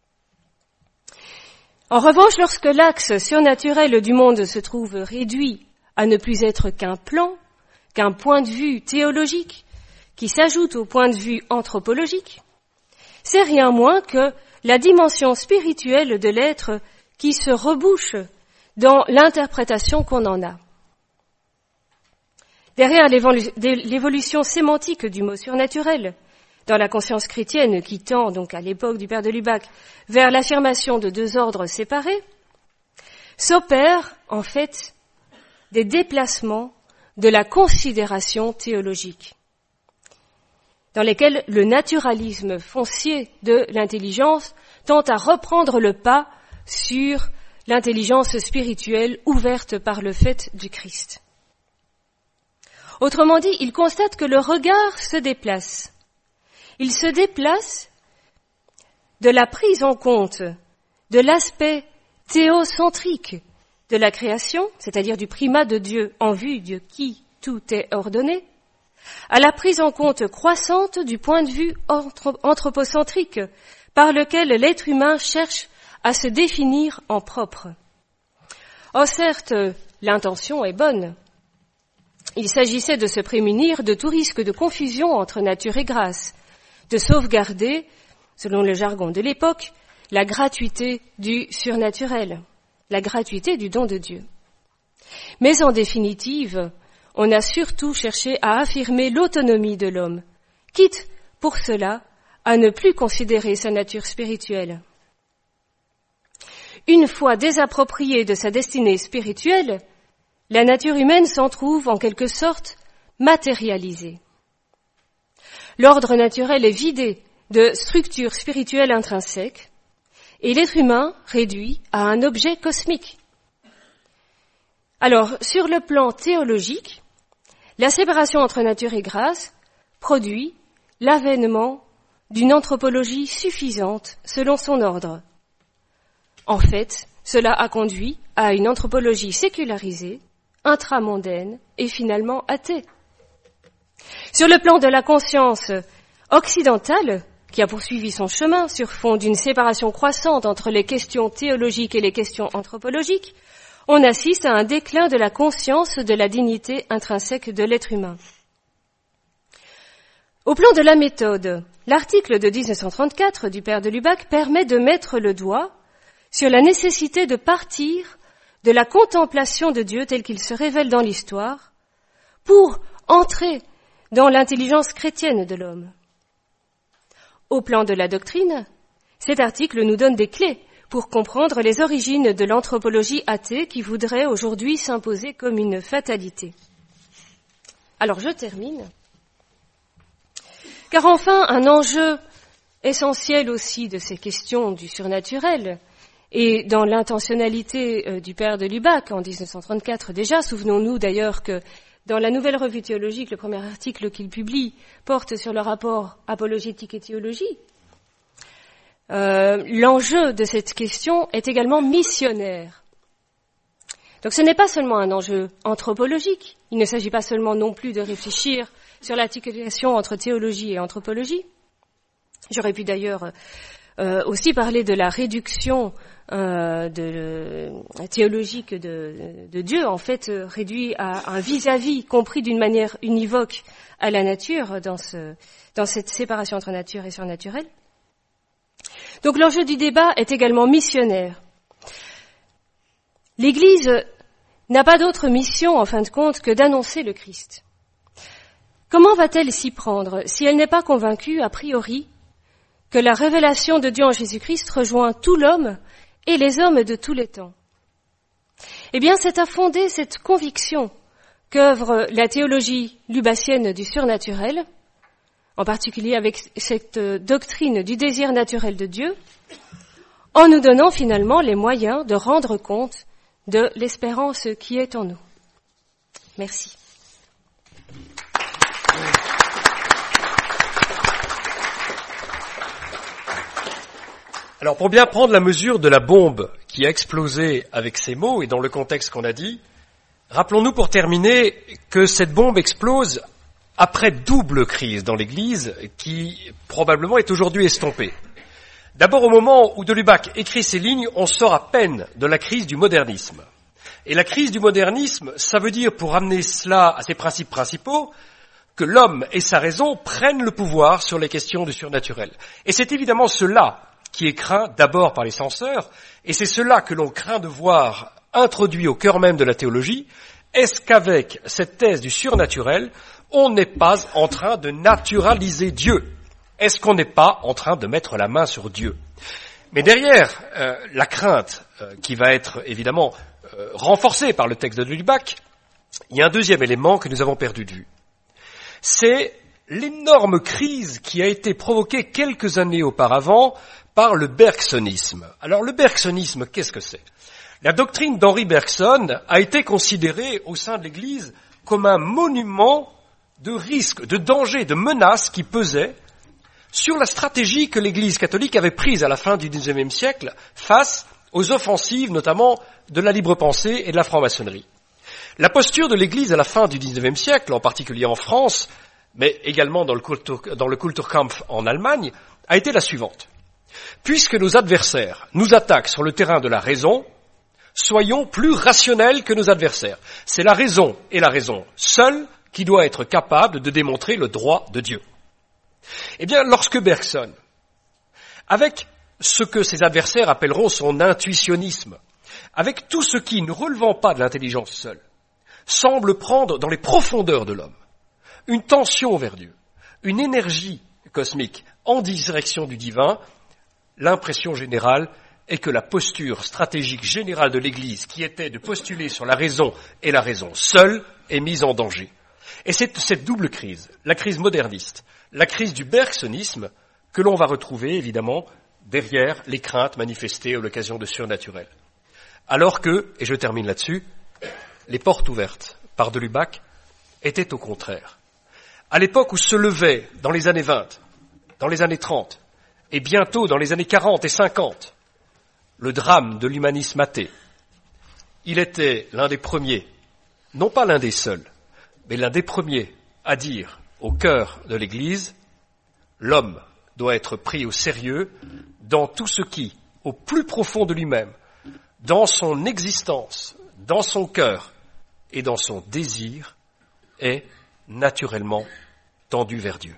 En revanche, lorsque l'axe surnaturel du monde se trouve réduit à ne plus être qu'un plan, qu'un point de vue théologique, qui s'ajoute au point de vue anthropologique, c'est rien moins que la dimension spirituelle de l'être qui se rebouche dans l'interprétation qu'on en a. Derrière l'évolution sémantique du mot surnaturel, dans la conscience chrétienne qui tend, donc à l'époque du père de Lubac, vers l'affirmation de deux ordres séparés, s'opèrent en fait des déplacements de la considération théologique, dans lesquels le naturalisme foncier de l'intelligence tend à reprendre le pas sur l'intelligence spirituelle ouverte par le fait du Christ. Autrement dit, il constate que le regard se déplace. Il se déplace de la prise en compte de l'aspect théocentrique de la création, c'est-à-dire du primat de Dieu en vue de qui tout est ordonné, à la prise en compte croissante du point de vue anthropocentrique par lequel l'être humain cherche à se définir en propre. Oh certes, l'intention est bonne. Il s'agissait de se prémunir de tout risque de confusion entre nature et grâce, de sauvegarder, selon le jargon de l'époque, la gratuité du surnaturel, la gratuité du don de Dieu. Mais en définitive, on a surtout cherché à affirmer l'autonomie de l'homme, quitte pour cela à ne plus considérer sa nature spirituelle. Une fois désappropriée de sa destinée spirituelle, la nature humaine s'en trouve en quelque sorte matérialisée. L'ordre naturel est vidé de structure spirituelle intrinsèque et l'être humain réduit à un objet cosmique. Alors, sur le plan théologique, la séparation entre nature et grâce produit l'avènement d'une anthropologie suffisante selon son ordre. En fait, cela a conduit à une anthropologie sécularisée, intramondaine et finalement athée. Sur le plan de la conscience occidentale, qui a poursuivi son chemin sur fond d'une séparation croissante entre les questions théologiques et les questions anthropologiques, on assiste à un déclin de la conscience de la dignité intrinsèque de l'être humain. Au plan de la méthode, l'article de dix-neuf cent trente-quatre du père de Lubac permet de mettre le doigt sur la nécessité de partir de la contemplation de Dieu tel qu'il se révèle dans l'histoire pour entrer dans l'intelligence chrétienne de l'homme. Au plan de la doctrine, cet article nous donne des clés pour comprendre les origines de l'anthropologie athée qui voudrait aujourd'hui s'imposer comme une fatalité. Alors je termine. Car enfin, un enjeu essentiel aussi de ces questions du surnaturel, et dans l'intentionnalité euh, du père de Lubac en dix-neuf cent trente-quatre déjà, souvenons-nous d'ailleurs que dans la Nouvelle Revue théologique, le premier article qu'il publie porte sur le rapport apologétique et théologie. Euh, l'enjeu de cette question est également missionnaire. Donc ce n'est pas seulement un enjeu anthropologique, il ne s'agit pas seulement non plus de réfléchir sur l'articulation entre théologie et anthropologie. J'aurais pu d'ailleurs euh, aussi parler de la réduction euh, de, euh, théologique de, de Dieu, en fait euh, réduit à un vis-à-vis compris d'une manière univoque à la nature dans, ce, dans cette séparation entre nature et surnaturel. Donc l'enjeu du débat est également missionnaire. L'Église n'a pas d'autre mission, en fin de compte, que d'annoncer le Christ. Comment va-t-elle s'y prendre si elle n'est pas convaincue, a priori, que la révélation de Dieu en Jésus-Christ rejoint tout l'homme et les hommes de tous les temps? Eh bien, c'est à fonder cette conviction qu'œuvre la théologie lubassienne du surnaturel, en particulier avec cette doctrine du désir naturel de Dieu, en nous donnant finalement les moyens de rendre compte de l'espérance qui est en nous. Merci. Alors, pour bien prendre la mesure de la bombe qui a explosé avec ces mots et dans le contexte qu'on a dit, rappelons-nous pour terminer que cette bombe explose après double crise dans l'Église qui probablement est aujourd'hui estompée. D'abord, au moment où de Lubac écrit ces lignes, on sort à peine de la crise du modernisme. Et la crise du modernisme, ça veut dire, pour amener cela à ses principes principaux, que l'homme et sa raison prennent le pouvoir sur les questions du surnaturel. Et c'est évidemment cela qui est craint d'abord par les censeurs, et c'est cela que l'on craint de voir introduit au cœur même de la théologie. Est-ce qu'avec cette thèse du surnaturel, on n'est pas en train de naturaliser Dieu? Est-ce qu'on n'est pas en train de mettre la main sur Dieu? Mais derrière euh, la crainte euh, qui va être évidemment euh, renforcée par le texte de Lubac, il y a un deuxième élément que nous avons perdu de vue. C'est l'énorme crise qui a été provoquée quelques années auparavant par le bergsonisme. Alors le bergsonisme, qu'est-ce que c'est? La doctrine d'Henri Bergson a été considérée au sein de l'Église comme un monument de risque, de danger, de menace qui pesait sur la stratégie que l'Église catholique avait prise à la fin du dix-neuvième siècle face aux offensives notamment de la libre pensée et de la franc-maçonnerie. La posture de l'Église à la fin du dix-neuvième siècle, en particulier en France, mais également dans le, Kultur, dans le Kulturkampf en Allemagne, a été la suivante. Puisque nos adversaires nous attaquent sur le terrain de la raison, soyons plus rationnels que nos adversaires. C'est la raison et la raison seule qui doit être capable de démontrer le droit de Dieu. Eh bien, lorsque Bergson, avec ce que ses adversaires appelleront son intuitionnisme, avec tout ce qui, ne relevant pas de l'intelligence seule, semble prendre dans les profondeurs de l'homme une tension vers Dieu, une énergie cosmique en direction du divin, l'impression générale est que la posture stratégique générale de l'Église, qui était de postuler sur la raison et la raison seule, est mise en danger. Et c'est cette double crise, la crise moderniste, la crise du bergsonisme, que l'on va retrouver évidemment derrière les craintes manifestées à l'occasion de surnaturel. Alors que, et je termine là-dessus, les portes ouvertes par de Lubac étaient au contraire. À l'époque où se levait, dans les années vingt, dans les années trente, et bientôt dans les années quarante et cinquante, le drame de l'humanisme athée, il était l'un des premiers, non pas l'un des seuls, mais l'un des premiers à dire au cœur de l'Église, l'homme doit être pris au sérieux dans tout ce qui, au plus profond de lui-même, dans son existence, dans son cœur et dans son désir, est naturellement tendu vers Dieu.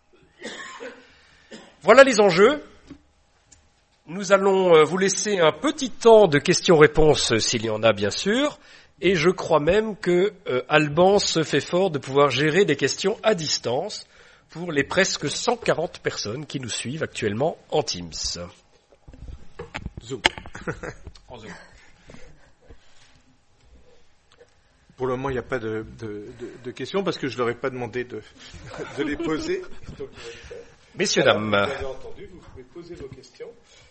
Voilà les enjeux. Nous allons vous laisser un petit temps de questions-réponses, s'il y en a bien sûr, et je crois même que euh, Alban se fait fort de pouvoir gérer des questions à distance pour les presque cent quarante personnes qui nous suivent actuellement en Teams. Zoom. En Zoom. Pour le moment, il n'y a pas de, de, de, de questions parce que je ne leur ai pas demandé de, de les poser. Donc, messieurs, alors, dames. Vous avez entendu, vous pouvez poser vos questions.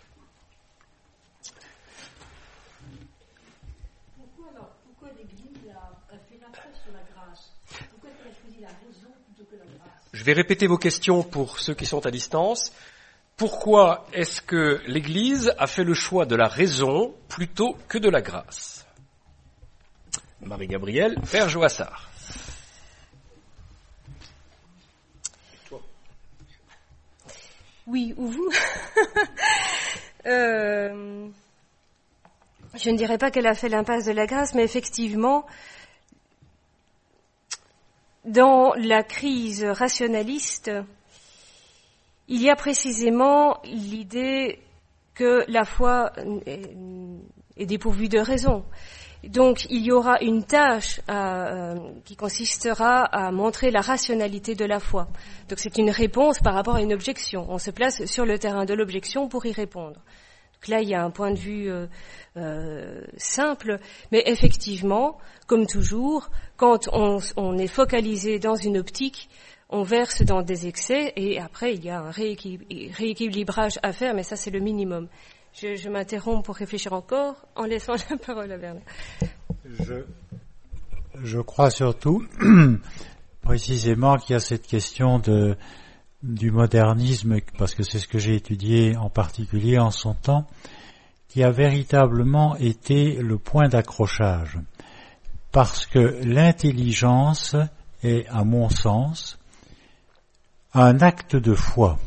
Pourquoi, alors, pourquoi l'Église a, a fait l'accent sur la grâce? Pourquoi elle a choisi la raison plutôt que la grâce? Je vais répéter vos questions pour ceux qui sont à distance. Pourquoi est-ce que l'Église a fait le choix de la raison plutôt que de la grâce? Marie-Gabrielle, Père Joassard. Oui, ou vous euh, Je ne dirais pas qu'elle a fait l'impasse de la grâce, mais effectivement, dans la crise rationaliste, il y a précisément l'idée que la foi est dépourvu de raison. Donc il y aura une tâche à, euh, qui consistera à montrer la rationalité de la foi. Donc c'est une réponse par rapport à une objection. On se place sur le terrain de l'objection pour y répondre. Donc là il y a un point de vue euh, euh, simple, mais effectivement, comme toujours, quand on, on est focalisé dans une optique, on verse dans des excès et après il y a un rééquil- rééquilibrage à faire, mais ça c'est le minimum. Je, je m'interromps pour réfléchir encore en laissant la parole à Bernard. Je, je crois surtout, précisément, qu'il y a cette question de, du modernisme, parce que c'est ce que j'ai étudié en particulier en son temps, qui a véritablement été le point d'accrochage. Parce que l'intelligence est, à mon sens, un acte de foi.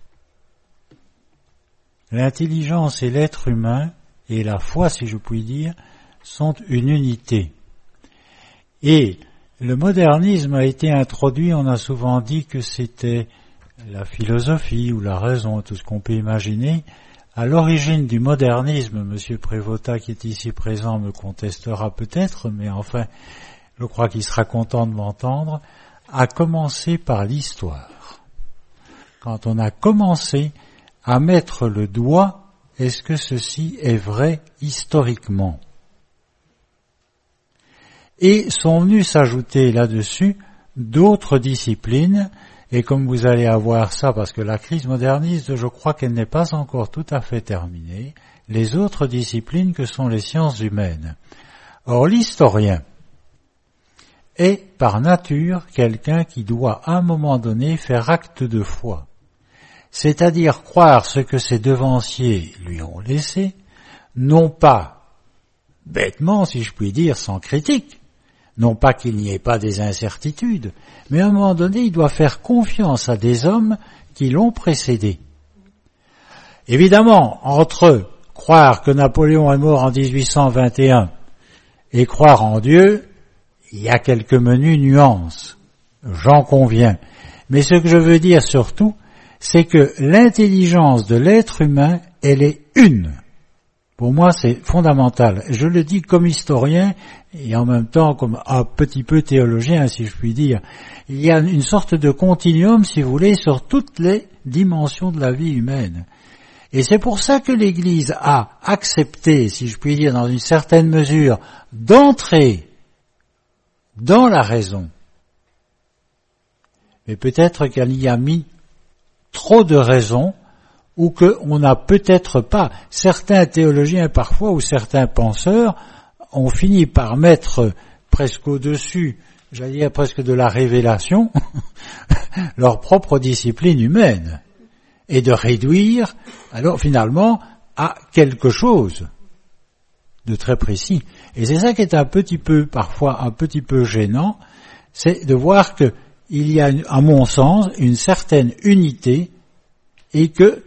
L'intelligence et l'être humain, et la foi, si je puis dire, sont une unité. Et le modernisme a été introduit, on a souvent dit que c'était la philosophie ou la raison, tout ce qu'on peut imaginer. À l'origine du modernisme, M. Prévotat, qui est ici présent, me contestera peut-être, mais enfin, je crois qu'il sera content de m'entendre, a commencé par l'histoire. Quand on a commencé à mettre le doigt, est-ce que ceci est vrai historiquement? Et sont venus s'ajouter là-dessus d'autres disciplines, et comme vous allez avoir ça, parce que la crise moderniste, je crois qu'elle n'est pas encore tout à fait terminée, les autres disciplines que sont les sciences humaines. Or, l'historien est par nature quelqu'un qui doit à un moment donné faire acte de foi. C'est-à-dire croire ce que ses devanciers lui ont laissé, non pas bêtement, si je puis dire, sans critique, non pas qu'il n'y ait pas des incertitudes, mais à un moment donné, il doit faire confiance à des hommes qui l'ont précédé. Évidemment, entre croire que Napoléon est mort en dix-huit cent vingt et un et croire en Dieu, il y a quelques menues nuances, j'en conviens. Mais ce que je veux dire surtout, c'est que l'intelligence de l'être humain, elle est une. Pour moi, c'est fondamental. Je le dis comme historien et en même temps comme un petit peu théologien, si je puis dire. Il y a une sorte de continuum, si vous voulez, sur toutes les dimensions de la vie humaine. Et c'est pour ça que l'Église a accepté, si je puis dire, dans une certaine mesure, d'entrer dans la raison. Mais peut-être qu'elle y a mis trop de raisons, ou qu'on n'a peut-être pas, certains théologiens parfois, ou certains penseurs, ont fini par mettre presque au-dessus, j'allais dire presque de la révélation, leur propre discipline humaine, et de réduire, alors finalement, à quelque chose de très précis. Et c'est ça qui est un petit peu, parfois un petit peu gênant, c'est de voir que il y a, à mon sens, une certaine unité et que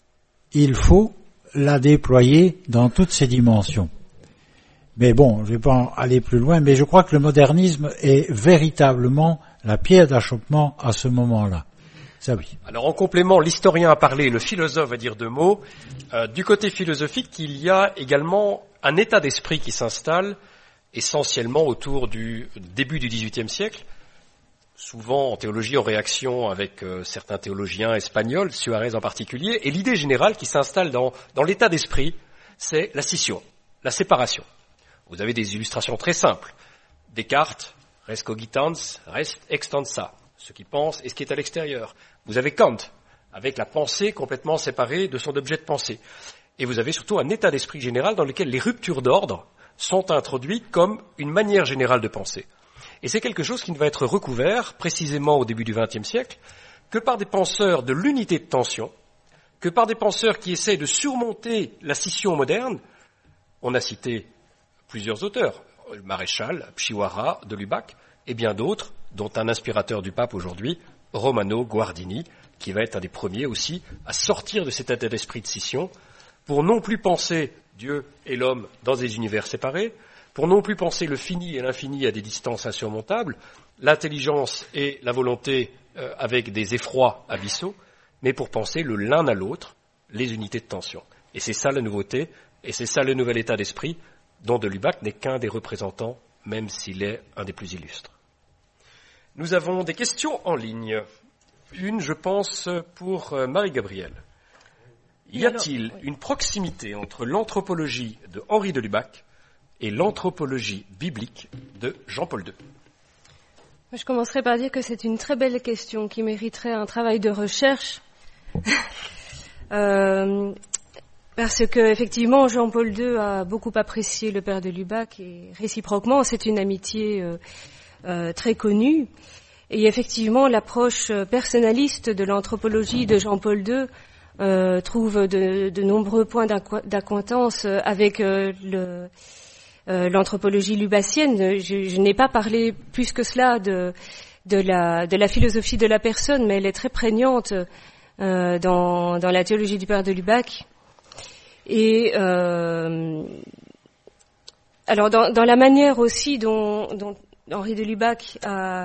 il faut la déployer dans toutes ses dimensions. Mais bon, je ne vais pas aller plus loin, mais je crois que le modernisme est véritablement la pierre d'achoppement à ce moment-là. Ça oui. Alors en complément, l'historien a parlé, le philosophe va dire deux mots. Euh, du côté philosophique, il y a également un état d'esprit qui s'installe essentiellement autour du début du dix-huitième siècle, souvent en théologie en réaction avec euh, certains théologiens espagnols, Suarez en particulier, et l'idée générale qui s'installe dans, dans l'état d'esprit, c'est la scission, la séparation. Vous avez des illustrations très simples. Descartes, res cogitans, res extensa, ce qui pense et ce qui est à l'extérieur. Vous avez Kant, avec la pensée complètement séparée de son objet de pensée. Et vous avez surtout un état d'esprit général dans lequel les ruptures d'ordre sont introduites comme une manière générale de penser. Et c'est quelque chose qui ne va être recouvert, précisément au début du vingtième siècle, que par des penseurs de l'unité de tension, que par des penseurs qui essaient de surmonter la scission moderne. On a cité plusieurs auteurs, le Maréchal, Pchiwara, de Lubac, et bien d'autres, dont un inspirateur du pape aujourd'hui, Romano Guardini, qui va être un des premiers aussi à sortir de cet état d'esprit de scission, pour non plus penser Dieu et l'homme dans des univers séparés, pour non plus penser le fini et l'infini à des distances insurmontables, l'intelligence et la volonté euh, avec des effrois abyssaux, mais pour penser le l'un à l'autre, les unités de tension. Et c'est ça la nouveauté Et c'est ça le nouvel état d'esprit dont de Lubac n'est qu'un des représentants, même s'il est un des plus illustres. Nous avons des questions en ligne. Une, je pense, pour Marie-Gabrielle. Y a-t-il une proximité entre l'anthropologie de Henri de Lubac et l'anthropologie biblique de Jean-Paul deux? Je commencerai par dire que c'est une très belle question qui mériterait un travail de recherche. euh, parce que, effectivement, Jean-Paul deux a beaucoup apprécié le père de Lubac et réciproquement, c'est une amitié euh, euh, très connue. Et effectivement, l'approche personnaliste de l'anthropologie de Jean-Paul deux euh, trouve de, de nombreux points d'acquaintance avec euh, le, euh, l'anthropologie lubacienne. Je, je n'ai pas parlé plus que cela de, de, la, de la philosophie de la personne, mais elle est très prégnante euh, dans, dans la théologie du père de Lubac. Et euh, alors dans, dans la manière aussi dont, dont Henri de Lubac a,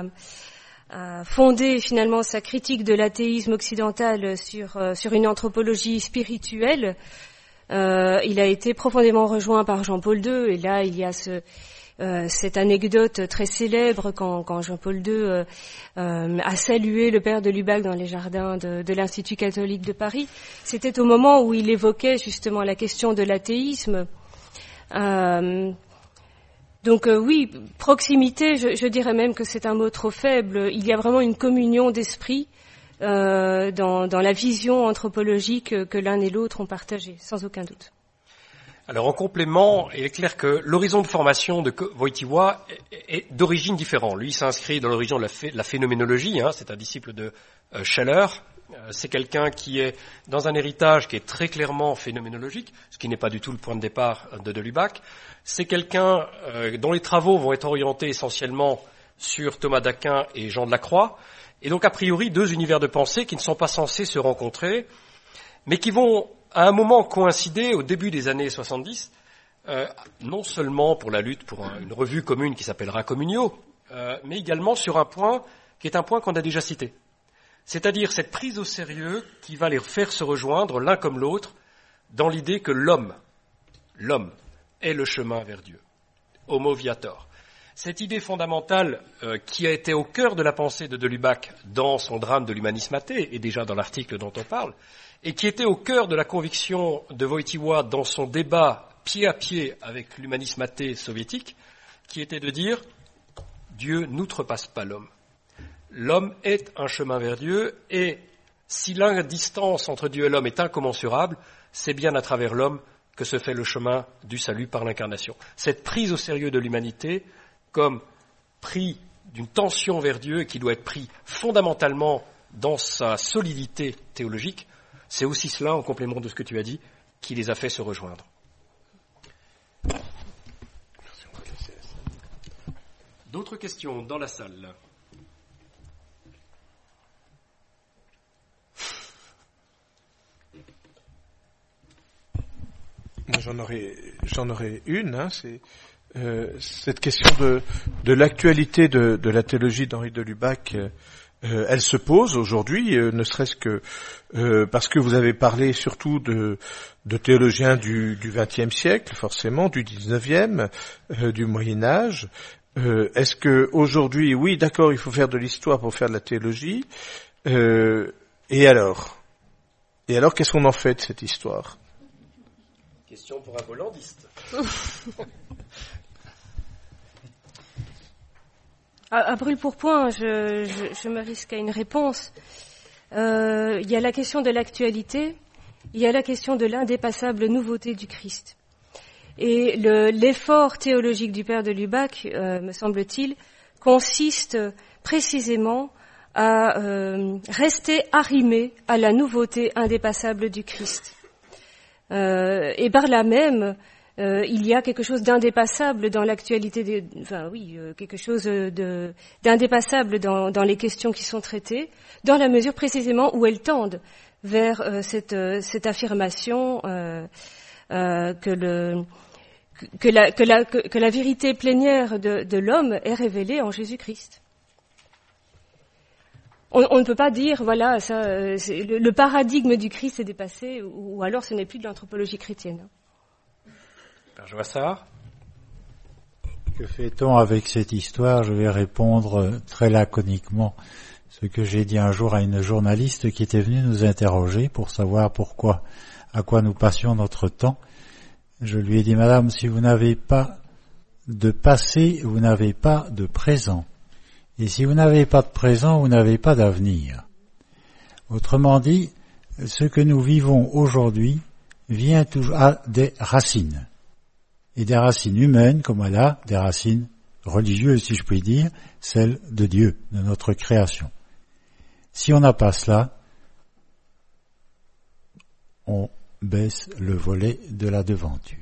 a fondé finalement sa critique de l'athéisme occidental sur, euh, sur une anthropologie spirituelle, euh, il a été profondément rejoint par Jean-Paul deux. Et là, il y a ce, euh, cette anecdote très célèbre quand, quand Jean-Paul deux euh, euh, a salué le père de Lubac dans les jardins de, de l'Institut catholique de Paris. C'était au moment où il évoquait justement la question de l'athéisme. Euh, donc euh, oui, proximité, je, je dirais même que c'est un mot trop faible. Il y a vraiment une communion d'esprit euh, dans, dans la vision anthropologique que, que l'un et l'autre ont partagée, sans aucun doute. Alors en complément, il est clair que l'horizon de formation de Wojtyła est, est d'origine différente. Lui s'inscrit dans l'horizon de la, phé, la phénoménologie, hein, c'est un disciple de euh, Scheller. Euh, c'est quelqu'un qui est dans un héritage qui est très clairement phénoménologique, ce qui n'est pas du tout le point de départ de de Lubac. C'est quelqu'un euh, dont les travaux vont être orientés essentiellement sur Thomas d'Aquin et Jean de la Croix, et donc a priori deux univers de pensée qui ne sont pas censés se rencontrer, mais qui vont à un moment coïncider au début des années soixante-dix, euh, non seulement pour la lutte pour un, une revue commune qui s'appellera Communio, euh, mais également sur un point qui est un point qu'on a déjà cité. C'est-à-dire cette prise au sérieux qui va les faire se rejoindre l'un comme l'autre dans l'idée que l'homme, l'homme est le chemin vers Dieu. Homo viator. Cette idée fondamentale euh, qui a été au cœur de la pensée de de Lubac dans son drame de l'humanisme athée, et déjà dans l'article dont on parle, et qui était au cœur de la conviction de Wojtyła dans son débat pied à pied avec l'humanisme athée soviétique, qui était de dire « Dieu n'outrepasse pas l'homme. L'homme est un chemin vers Dieu, et si la distance entre Dieu et l'homme est incommensurable, c'est bien à travers l'homme que se fait le chemin du salut par l'incarnation. » Cette prise au sérieux de l'humanité comme pris d'une tension vers Dieu et qui doit être pris fondamentalement dans sa solidité théologique, c'est aussi cela, en complément de ce que tu as dit, qui les a fait se rejoindre. D'autres questions dans la salle? Moi, j'en aurais, j'en aurais une. Hein, c'est euh, cette question de, de l'actualité de, de la théologie d'Henri de Lubac. Euh, Euh, elle se pose aujourd'hui, euh, ne serait-ce que euh, parce que vous avez parlé surtout de, de théologiens du vingtième siècle, forcément, du dix-neuvième, euh, du Moyen Âge. Euh, est-ce que aujourd'hui, oui, d'accord, il faut faire de l'histoire pour faire de la théologie. Euh, et alors Et alors, qu'est-ce qu'on en fait de cette histoire? Question pour un bollandiste. À brûle-pourpoint, je, je, je me risque à une réponse. Euh, il y a la question de l'actualité, il y a la question de l'indépassable nouveauté du Christ. Et le, l'effort théologique du père de Lubac, euh, me semble-t-il, consiste précisément à euh, rester arrimé à la nouveauté indépassable du Christ. Euh, et par là même, Euh, il y a quelque chose d'indépassable dans l'actualité, des, enfin oui, euh, quelque chose de, d'indépassable dans, dans les questions qui sont traitées, dans la mesure précisément où elles tendent vers euh, cette, euh, cette affirmation euh, euh, que, le, que, la, que, la, que, que la vérité plénière de, de l'homme est révélée en Jésus-Christ. On, on ne peut pas dire, voilà, ça, c'est, le, le paradigme du Christ est dépassé, ou, ou alors ce n'est plus de l'anthropologie chrétienne. Frère Joassard. Que fait-on avec cette histoire? Je vais répondre très laconiquement ce que j'ai dit un jour à une journaliste qui était venue nous interroger pour savoir pourquoi, à quoi nous passions notre temps. Je lui ai dit, Madame, si vous n'avez pas de passé, vous n'avez pas de présent. Et si vous n'avez pas de présent, vous n'avez pas d'avenir. Autrement dit, ce que nous vivons aujourd'hui vient toujours à des racines. Et des racines humaines, comme elle a des racines religieuses, si je puis dire, celles de Dieu, de notre création. Si on n'a pas cela, on baisse le volet de la devanture.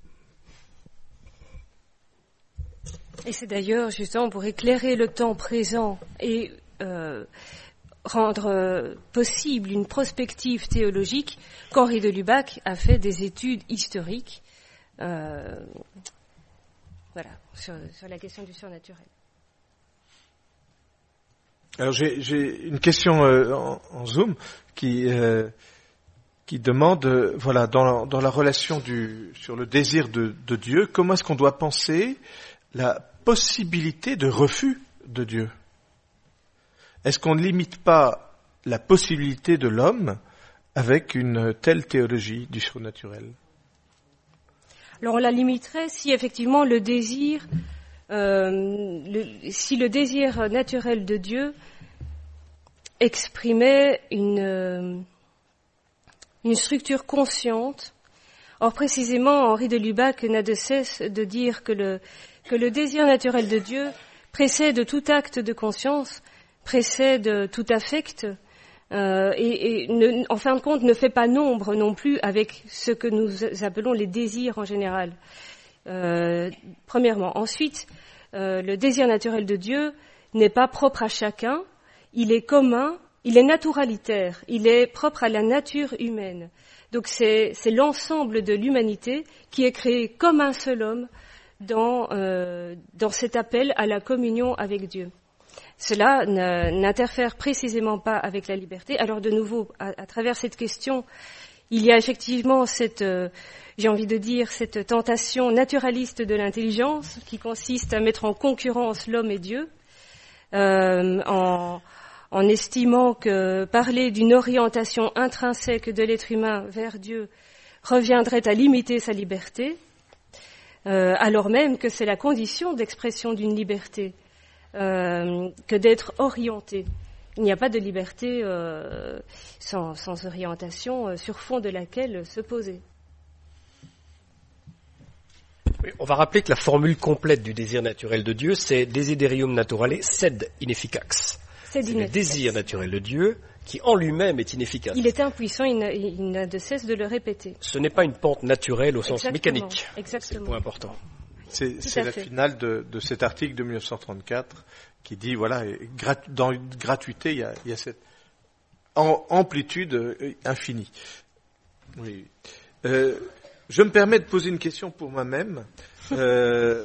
Et c'est d'ailleurs justement pour éclairer le temps présent et euh, rendre euh, possible une prospective théologique qu'Henri de Lubac a fait des études historiques euh, voilà, sur, sur la question du surnaturel. Alors j'ai, j'ai une question euh, en, en Zoom qui euh, qui demande euh, voilà dans, dans la relation du sur le désir de, de Dieu, comment est-ce qu'on doit penser la possibilité de refus de Dieu? Est-ce qu'on ne limite pas la possibilité de l'homme avec une telle théologie du surnaturel? Alors on la limiterait si effectivement le désir, euh, le, si le désir naturel de Dieu exprimait une, euh, une structure consciente. Or précisément, Henri de Lubac n'a de cesse de dire que le, que le désir naturel de Dieu précède tout acte de conscience, précède tout affect, euh, et, et ne, en fin de compte ne fait pas nombre non plus avec ce que nous appelons les désirs en général. Euh, premièrement. Ensuite, euh, le désir naturel de Dieu n'est pas propre à chacun, il est commun, il est naturalitaire, il est propre à la nature humaine. Donc c'est, c'est l'ensemble de l'humanité qui est créé comme un seul homme dans, euh, dans cet appel à la communion avec Dieu. Cela ne, n'interfère précisément pas avec la liberté. Alors de nouveau, à, à travers cette question, il y a effectivement cette, euh, j'ai envie de dire, cette tentation naturaliste de l'intelligence qui consiste à mettre en concurrence l'homme et Dieu, euh, en, en estimant que parler d'une orientation intrinsèque de l'être humain vers Dieu reviendrait à limiter sa liberté, euh, alors même que c'est la condition d'expression d'une liberté. Euh, que d'être orienté. Il n'y a pas de liberté euh, sans, sans orientation euh, sur fond de laquelle se poser. Oui, on va rappeler que la formule complète du désir naturel de Dieu, c'est desiderium naturale sed inefficax. C'est, c'est le désir naturel de Dieu qui en lui-même est inefficace. Il est impuissant, il n'a, il n'a de cesse de le répéter. Ce n'est pas une pente naturelle au sens Exactement. mécanique. Exactement. C'est le point important. C'est, c'est la finale de, de cet article de mille neuf cent trente-quatre qui dit, voilà, grat, dans une gratuité, il y a, il y a cette en, amplitude infinie. Oui. Euh, je me permets de poser une question pour moi-même. Euh,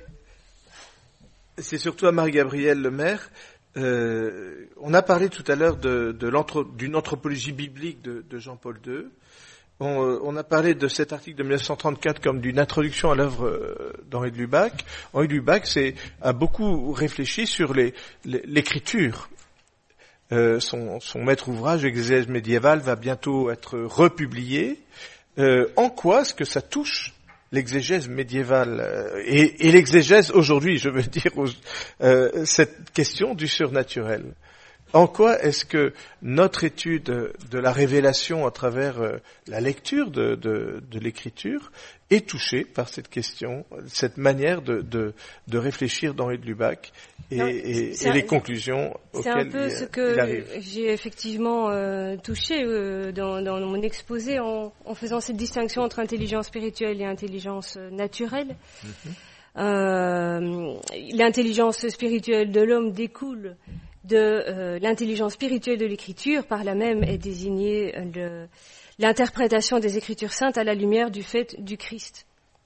c'est surtout à Marie-Gabrielle Lemaire. Euh, on a parlé tout à l'heure de, de l'anthro, d'une anthropologie biblique de, de Jean-Paul deux. On, on a parlé de cet article de mille neuf cent trente-quatre comme d'une introduction à l'œuvre euh, d'Henri de Lubac. Henri de Lubac c'est, a beaucoup réfléchi sur les, les, l'écriture. Euh, son, son maître ouvrage, Exégèse médiévale, va bientôt être republié. Euh, en quoi est-ce que ça touche l'exégèse médiévale euh, et, et l'exégèse aujourd'hui, je veux dire, euh, cette question du surnaturel? En quoi est-ce que notre étude de la révélation à travers euh, la lecture de, de, de l'écriture est touchée par cette question, cette manière de, de, de réfléchir d'Henri de Lubac et, non, et, et les conclusions auxquelles il arrive? C'est un peu ce que j'ai effectivement euh, touché euh, dans, dans mon exposé en, en faisant cette distinction entre intelligence spirituelle et intelligence naturelle. Mm-hmm. Euh, l'intelligence spirituelle de l'homme découle de euh, l'intelligence spirituelle de l'écriture, par là même est désignée le, l'interprétation des Écritures saintes à la lumière du fait du Christ.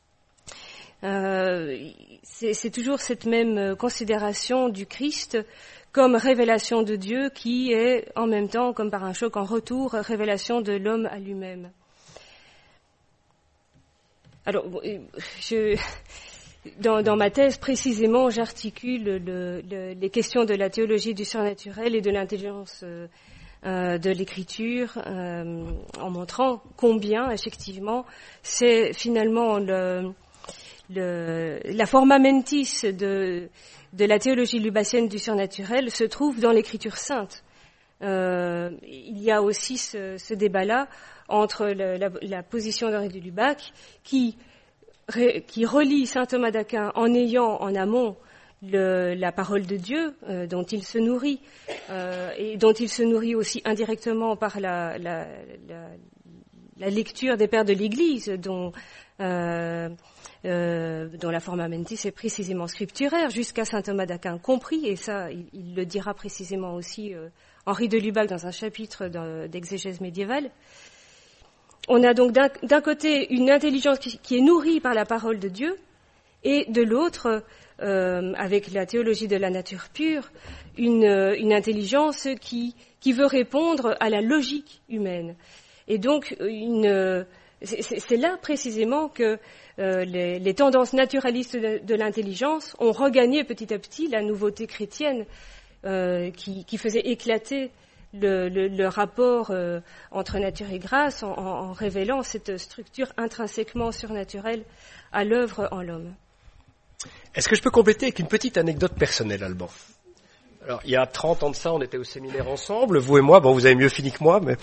Euh, c'est, c'est toujours cette même considération du Christ comme révélation de Dieu qui est en même temps, comme par un choc en retour, révélation de l'homme à lui-même. alors, je, dans, dans ma thèse, précisément, j'articule le, le, les questions de la théologie du surnaturel et de l'intelligence euh, euh, de l'écriture, euh, en montrant combien, effectivement, c'est finalement le, le, la forma mentis de, de la théologie lubacienne du surnaturel se trouve dans l'écriture sainte. Euh, il y a aussi ce, ce débat-là entre le, la, la position d'Henri de Lubac qui, ré, qui relie saint Thomas d'Aquin en ayant en amont le, la parole de Dieu euh, dont il se nourrit euh, et dont il se nourrit aussi indirectement par la, la, la, la lecture des pères de l'Église dont, euh, euh, dont la forma mentis est précisément scripturaire jusqu'à saint Thomas d'Aquin compris, et ça il, il le dira précisément aussi euh, Henri de Lubac dans un chapitre d'exégèse médiévale. On a donc d'un, d'un côté une intelligence qui, qui est nourrie par la parole de Dieu, et de l'autre, euh, avec la théologie de la nature pure, une, une intelligence qui, qui veut répondre à la logique humaine. Et donc, une, c'est, c'est là précisément que euh, les, les tendances naturalistes de, de l'intelligence ont regagné petit à petit la nouveauté chrétienne, Euh, qui, qui faisait éclater le, le, le rapport euh, entre nature et grâce en, en, en révélant cette structure intrinsèquement surnaturelle à l'œuvre en l'homme. Est-ce que je peux compléter avec une petite anecdote personnelle, Alban ? Alors, il y a trente ans de ça, on était au séminaire ensemble, vous et moi. Bon, vous avez mieux fini que moi, mais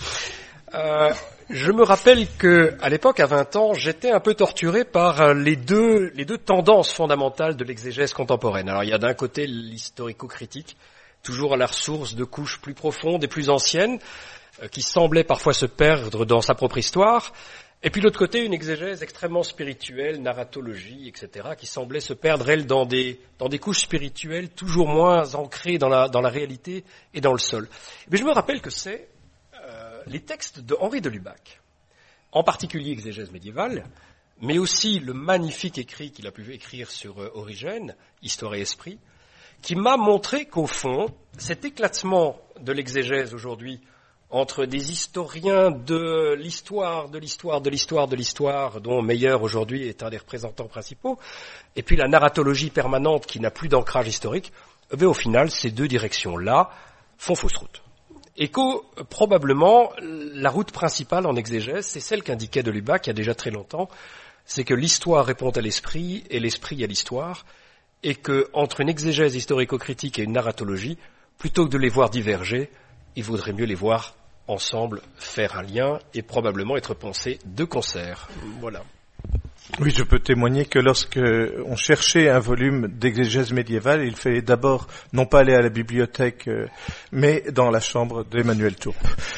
euh, je me rappelle que, à l'époque, à vingt ans, j'étais un peu torturé par les deux, les deux tendances fondamentales de l'exégèse contemporaine. Alors, il y a d'un côté l'historico-critique, toujours à la ressource de couches plus profondes et plus anciennes, euh, qui semblaient parfois se perdre dans sa propre histoire, et puis de l'autre côté, une exégèse extrêmement spirituelle, narratologie, et cetera, qui semblait se perdre, elle, dans des, dans des couches spirituelles toujours moins ancrées dans la, dans la réalité et dans le sol. Mais je me rappelle que c'est euh, les textes de Henri de Lubac, en particulier exégèse médiévale, mais aussi le magnifique écrit qu'il a pu écrire sur euh, Origène, Histoire et Esprit, qui m'a montré qu'au fond, cet éclatement de l'exégèse aujourd'hui entre des historiens de l'histoire, de l'histoire, de l'histoire, de l'histoire, dont Meyer aujourd'hui est un des représentants principaux, et puis la narratologie permanente qui n'a plus d'ancrage historique, eh bien, au final, ces deux directions-là font fausse route. Et que, probablement, la route principale en exégèse, c'est celle qu'indiquait de Lubac il y a déjà très longtemps, c'est que l'histoire répond à l'esprit et l'esprit à l'histoire, et que, entre une exégèse historico-critique et une narratologie, plutôt que de les voir diverger, il vaudrait mieux les voir ensemble, faire un lien et probablement être pensés de concert. Voilà. Oui, je peux témoigner que lorsque on cherchait un volume d'exégèse médiévale, il fallait d'abord non pas aller à la bibliothèque, euh, mais dans la chambre d'Emmanuel Tourpe.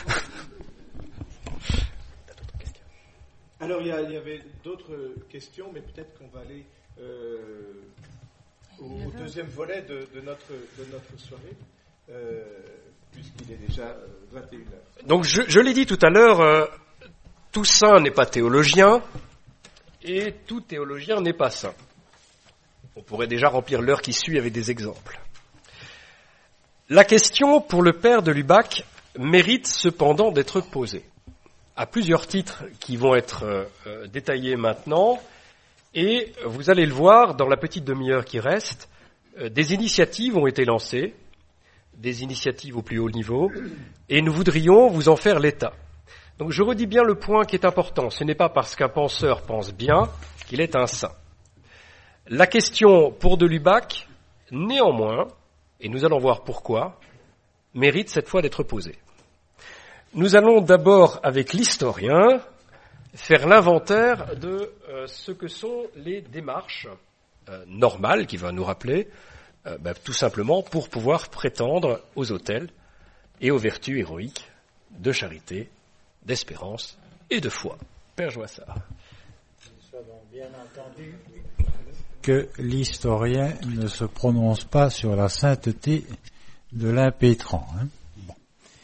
Alors, il y, a, il y avait d'autres questions, mais peut-être qu'on va aller euh, au deuxième volet de, de, notre, de notre soirée, euh, puisqu'il est déjà euh, vingt et une heures. Donc, je, je l'ai dit tout à l'heure, euh, tout saint n'est pas théologien, et tout théologien n'est pas saint. On pourrait déjà remplir l'heure qui suit avec des exemples. La question pour le père de Lubac mérite cependant d'être posée, à plusieurs titres qui vont être euh, détaillés maintenant, et vous allez le voir dans la petite demi-heure qui reste, euh, des initiatives ont été lancées, des initiatives au plus haut niveau, et nous voudrions vous en faire l'état. Donc je redis bien le point qui est important, ce n'est pas parce qu'un penseur pense bien qu'il est un saint. La question pour de Lubac, néanmoins, et nous allons voir pourquoi, mérite cette fois d'être posée. Nous allons d'abord, avec l'historien, faire l'inventaire de euh, ce que sont les démarches euh, normales, qui va nous rappeler, euh, bah, tout simplement pour pouvoir prétendre aux autels et aux vertus héroïques de charité, d'espérance et de foi. Père Joissard. Nous savons bien entendu que l'historien ne se prononce pas sur la sainteté de l'impétrant. Hein. Bon.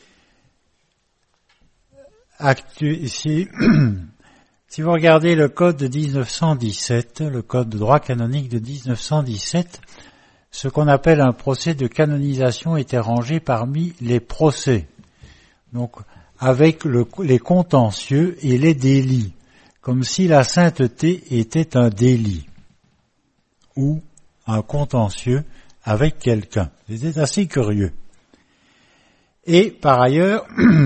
Actu- si, si vous regardez le code de dix-neuf cent dix-sept, le code de droit canonique de dix-neuf cent dix-sept, ce qu'on appelle un procès de canonisation était rangé parmi les procès. Donc, avec le, les contentieux et les délits. comme si la sainteté était un délit ou un contentieux avec quelqu'un. C'était assez curieux. Et par ailleurs,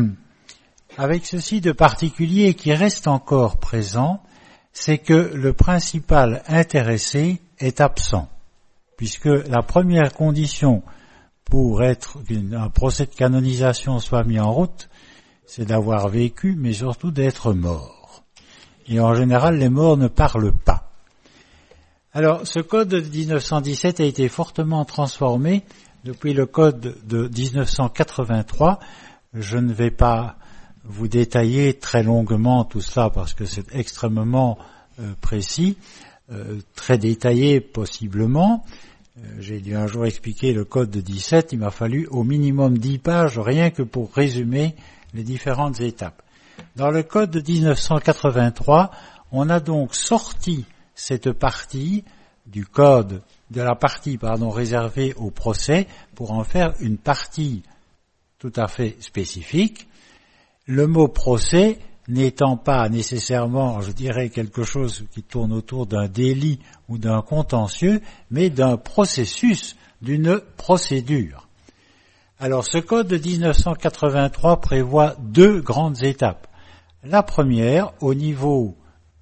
avec ceci de particulier qui reste encore présent, c'est que le principal intéressé est absent, puisque la première condition pour être qu'un procès de canonisation soit mis en route, c'est d'avoir vécu, mais surtout d'être mort. Et en général, les morts ne parlent pas. Alors, ce code de dix-neuf cent dix-sept a été fortement transformé depuis le code de dix-neuf cent quatre-vingt-trois. Je ne vais pas vous détailler très longuement tout cela parce que c'est extrêmement euh, précis, euh, très détaillé possiblement. Euh, j'ai dû un jour expliquer le code de dix-sept, il m'a fallu au minimum dix pages rien que pour résumer les différentes étapes. Dans le code de dix-neuf cent quatre-vingt-trois, on a donc sorti cette partie du code, de la partie, pardon, réservée au procès pour en faire une partie tout à fait spécifique. Le mot procès n'étant pas nécessairement, je dirais, quelque chose qui tourne autour d'un délit ou d'un contentieux, mais d'un processus, d'une procédure. Alors, ce code de dix-neuf cent quatre-vingt-trois prévoit deux grandes étapes. La première, au niveau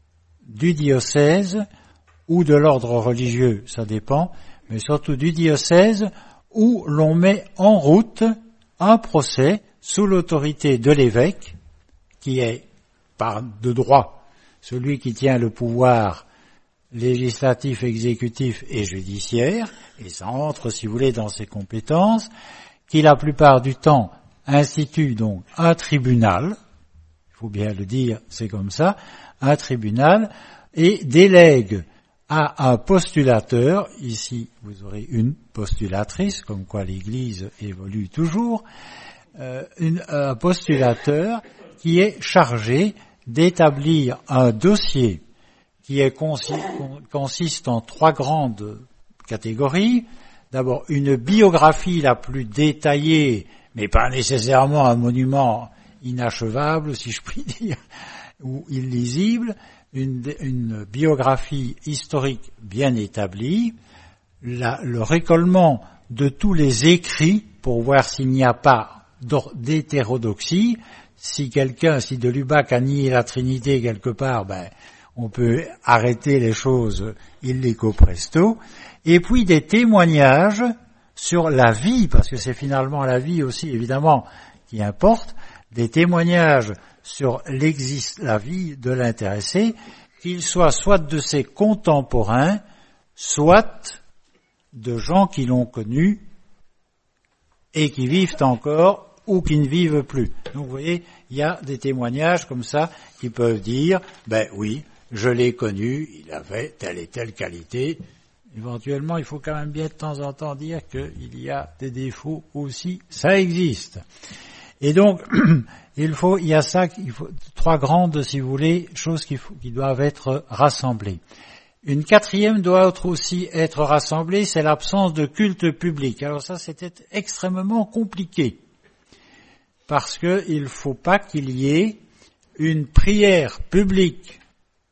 du diocèse ou de l'ordre religieux, ça dépend, mais surtout du diocèse, où l'on met en route un procès sous l'autorité de l'évêque, qui est par de droit celui qui tient le pouvoir législatif, exécutif et judiciaire, et ça entre, si vous voulez, dans ses compétences, qui la plupart du temps institue donc un tribunal, il faut bien le dire, c'est comme ça, un tribunal, et délègue à un postulateur, ici vous aurez une postulatrice, comme quoi l'Église évolue toujours, euh, une, un postulateur qui est chargé d'établir un dossier qui est consi- consiste en trois grandes catégories. D'abord, une biographie la plus détaillée, mais pas nécessairement un monument inachevable, si je puis dire, ou illisible, une, une biographie historique bien établie, la, le récollement de tous les écrits pour voir s'il n'y a pas d'hétérodoxie. Si quelqu'un, si de Lubac a nié la Trinité quelque part, ben, on peut arrêter les choses illico presto. Et puis des témoignages sur la vie, parce que c'est finalement la vie aussi, évidemment, qui importe, des témoignages sur l'existe, la vie de l'intéressé, qu'il soit soit de ses contemporains, soit de gens qui l'ont connu et qui vivent encore ou qui ne vivent plus. Donc vous voyez, il y a des témoignages comme ça qui peuvent dire, ben oui, je l'ai connu, il avait telle et telle qualité. Éventuellement, il faut quand même bien de temps en temps dire qu'il y a des défauts aussi, ça existe. Et donc, il faut, il y a ça, il faut trois grandes, si vous voulez, choses qui, faut, qui doivent être rassemblées. Une quatrième doit aussi être rassemblée, c'est l'absence de culte public. Alors ça, c'était extrêmement compliqué, parce que il faut pas qu'il y ait une prière publique,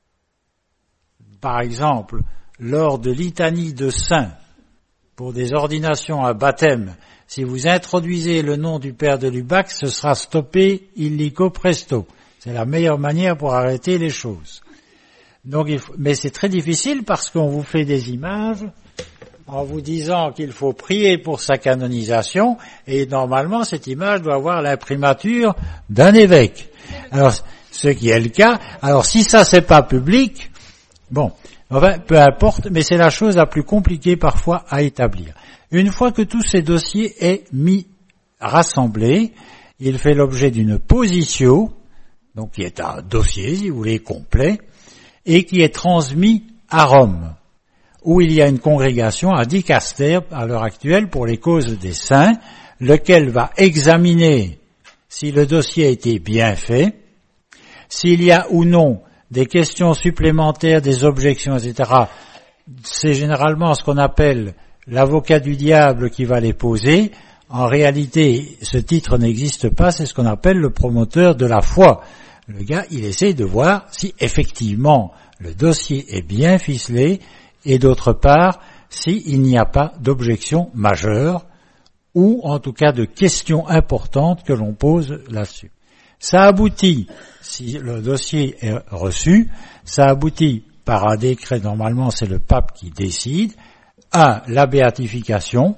par exemple, lors de litanie de saints, pour des ordinations à baptême. Si vous introduisez le nom du père de Lubac, ce sera stoppé illico presto. C'est la meilleure manière pour arrêter les choses. Donc, il faut, mais c'est très difficile parce qu'on vous fait des images en vous disant qu'il faut prier pour sa canonisation, et normalement cette image doit avoir l'imprimature d'un évêque. Alors, ce qui est le cas. Alors, si ça c'est pas public, bon, enfin, peu importe, mais c'est la chose la plus compliquée parfois à établir. Une fois que tous ces dossiers est mis, rassemblés, il fait l'objet d'une positio, donc qui est un dossier, si vous voulez, complet, et qui est transmis à Rome, où il y a une congrégation, un dicaster, à l'heure actuelle, pour les causes des saints, lequel va examiner si le dossier a été bien fait, s'il y a ou non des questions supplémentaires, des objections, et cetera. C'est généralement ce qu'on appelle l'avocat du diable qui va les poser. En réalité, ce titre n'existe pas, c'est ce qu'on appelle le promoteur de la foi. Le gars, il essaie de voir si effectivement le dossier est bien ficelé et d'autre part, s'il n'y a pas d'objection majeure ou en tout cas de questions importantes que l'on pose là-dessus. Ça aboutit, si le dossier est reçu, ça aboutit par un décret, normalement c'est le pape qui décide, à la béatification,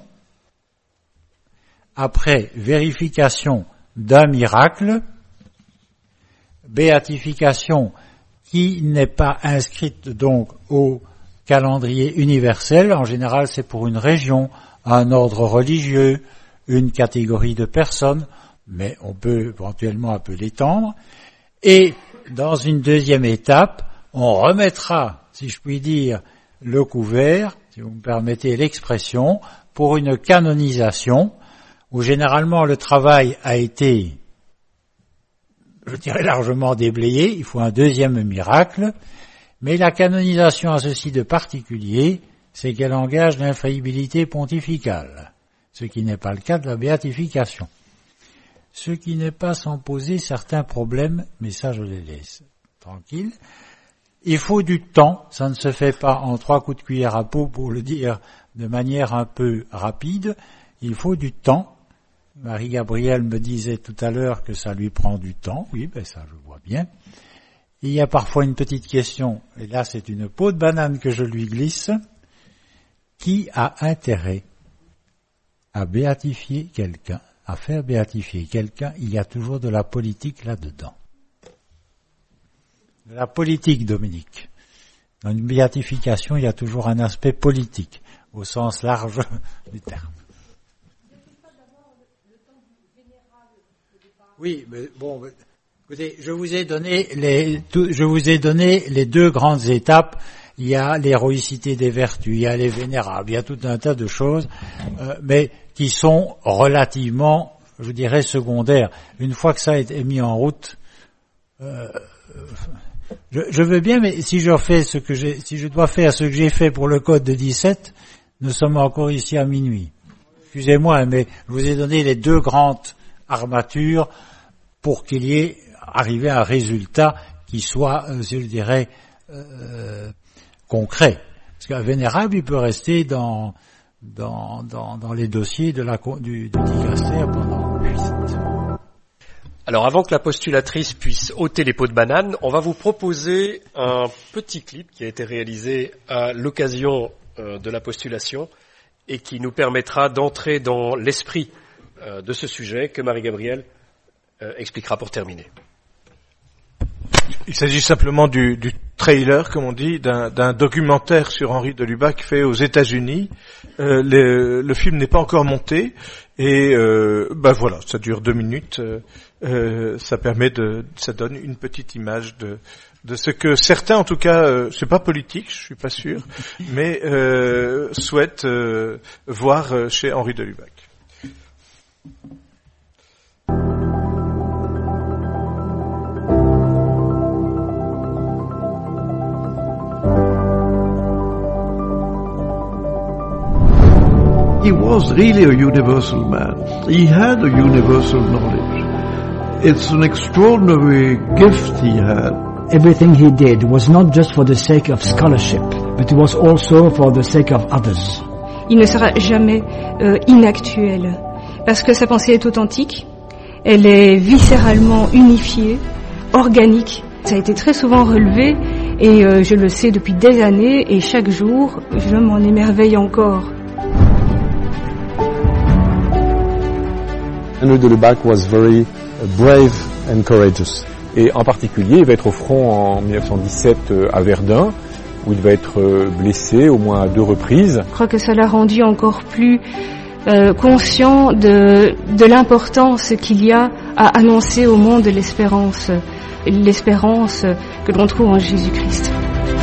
après vérification d'un miracle, béatification qui n'est pas inscrite donc au calendrier universel, en général c'est pour une région, un ordre religieux, une catégorie de personnes, mais on peut éventuellement un peu l'étendre, et dans une deuxième étape, on remettra, si je puis dire, le couvert, si vous me permettez l'expression, pour une canonisation, où généralement le travail a été, je dirais, largement déblayé, il faut un deuxième miracle, mais la canonisation a ceci de particulier, c'est qu'elle engage l'infaillibilité pontificale, ce qui n'est pas le cas de la béatification. Ce qui n'est pas sans poser certains problèmes, mais ça je les laisse tranquilles. Il faut du temps, ça ne se fait pas en trois coups de cuillère à peau pour le dire de manière un peu rapide, il faut du temps. Marie-Gabrielle me disait tout à l'heure que ça lui prend du temps, oui, ben ça je vois bien. Il y a parfois une petite question, et là c'est une peau de banane que je lui glisse, qui a intérêt à béatifier quelqu'un, à faire béatifier quelqu'un? Il y a toujours de la politique là-dedans. De la politique, Dominique. Dans une béatification, il y a toujours un aspect politique, au sens large du terme. Oui, mais bon, écoutez, je vous ai donné les, tout, je vous ai donné les deux grandes étapes. Il y a l'héroïcité des vertus, il y a les vénérables, il y a tout un tas de choses, euh, mais qui sont relativement, je dirais, secondaires. Une fois que ça a été mis en route, euh, je, je veux bien, mais si je fais ce que j'ai, si je dois faire ce que j'ai fait pour le code de dix-sept, nous sommes encore ici à minuit. Excusez-moi, mais je vous ai donné les deux grandes armatures pour qu'il y ait arrivé à un résultat qui soit, euh, je dirais, euh, concret. Parce qu'un vénérable, il peut rester dans dans dans, dans les dossiers de la du, du dicastère pendant huit ans. Alors avant que la postulatrice puisse ôter les peaux de banane, on va vous proposer un petit clip qui a été réalisé à l'occasion euh, de la postulation et qui nous permettra d'entrer dans l'esprit euh, de ce sujet que Marie-Gabrielle euh, expliquera pour terminer. Il s'agit simplement du, du trailer, comme on dit, d'un, d'un documentaire sur Henri de Lubac fait aux États-Unis. Euh, le, le film n'est pas encore monté et euh, ben voilà, ça dure deux minutes. Euh, euh, ça permet de, ça donne une petite image de, de ce que certains, en tout cas, euh, c'est pas politique, je suis pas sûr, mais euh, souhaitent euh, voir chez Henri de Lubac. He was really a universal man. He had a universal knowledge. It's an extraordinary gift he had. Everything he did was not just for the sake of scholarship, but it was also for the sake of others. Il ne sera jamais euh, inactuel, parce que sa pensée est authentique, elle est viscéralement unifiée, organique. Ça a été très souvent relevé, et euh, je le sais depuis des années, et chaque jour, je m'en émerveille encore. Henri de Lubac was very brave and courageous. Et en particulier, il va être au front en dix-neuf cent dix-sept à Verdun, où il va être blessé au moins à deux reprises. Je crois que ça l'a rendu encore plus euh, conscient de, de l'importance qu'il y a à annoncer au monde l'espérance, l'espérance que l'on trouve en Jésus-Christ.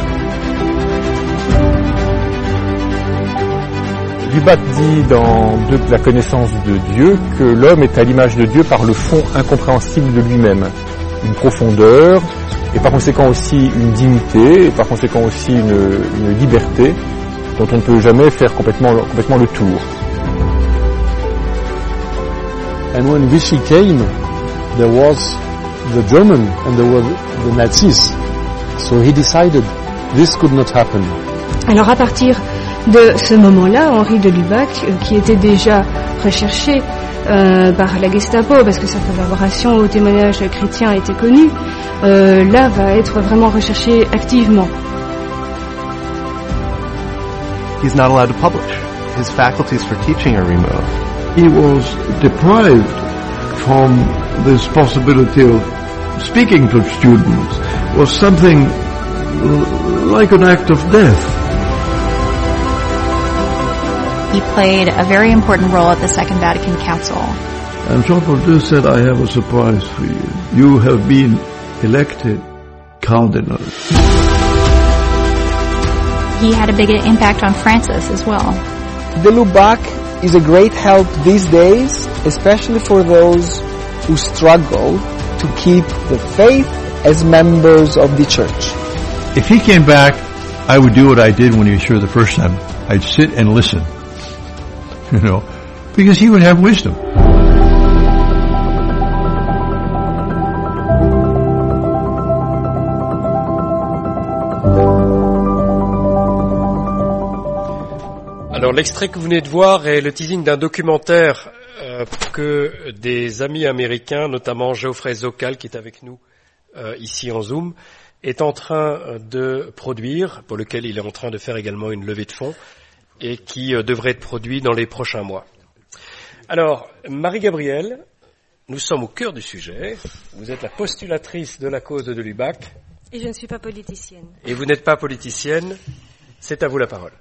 Lubac dit dans de la connaissance de Dieu que l'homme est à l'image de Dieu par le fond incompréhensible de lui-même, une profondeur et par conséquent aussi une dignité et par conséquent aussi une, une liberté dont on ne peut jamais faire complètement, complètement le tour. And when Vichy came, there was the German and there were the Nazis. So he decided this could not happen. Alors à partir de ce moment-là, Henri de Lubac, euh, qui était déjà recherché euh, par la Gestapo, parce que sa collaboration au témoignage chrétien était connue, euh, là va être vraiment recherché activement. He's not allowed to publish. His faculties for teaching are removed. He was deprived from this possibility of speaking to students. Was something like an act of death. He played a very important role at the Second Vatican Council. And Jean-Paul two said, I have a surprise for you. You have been elected cardinal. He had a big impact on Francis as well. De Lubac is a great help these days, especially for those who struggle to keep the faith as members of the church. If he came back, I would do what I did when he was here the first time. I'd sit and listen, you know, because he would have wisdom. Alors l'extrait que vous venez de voir est le teasing d'un documentaire euh, que des amis américains, notamment Geoffrey Zokal qui est avec nous euh, ici en Zoom, est en train de produire, pour lequel il est en train de faire également une levée de fonds et qui euh, devrait être produit dans les prochains mois. Alors, Marie-Gabrielle, nous sommes au cœur du sujet. Vous êtes la postulatrice de la cause de Lubac. Et je ne suis pas politicienne. Et vous n'êtes pas politicienne. C'est à vous la parole.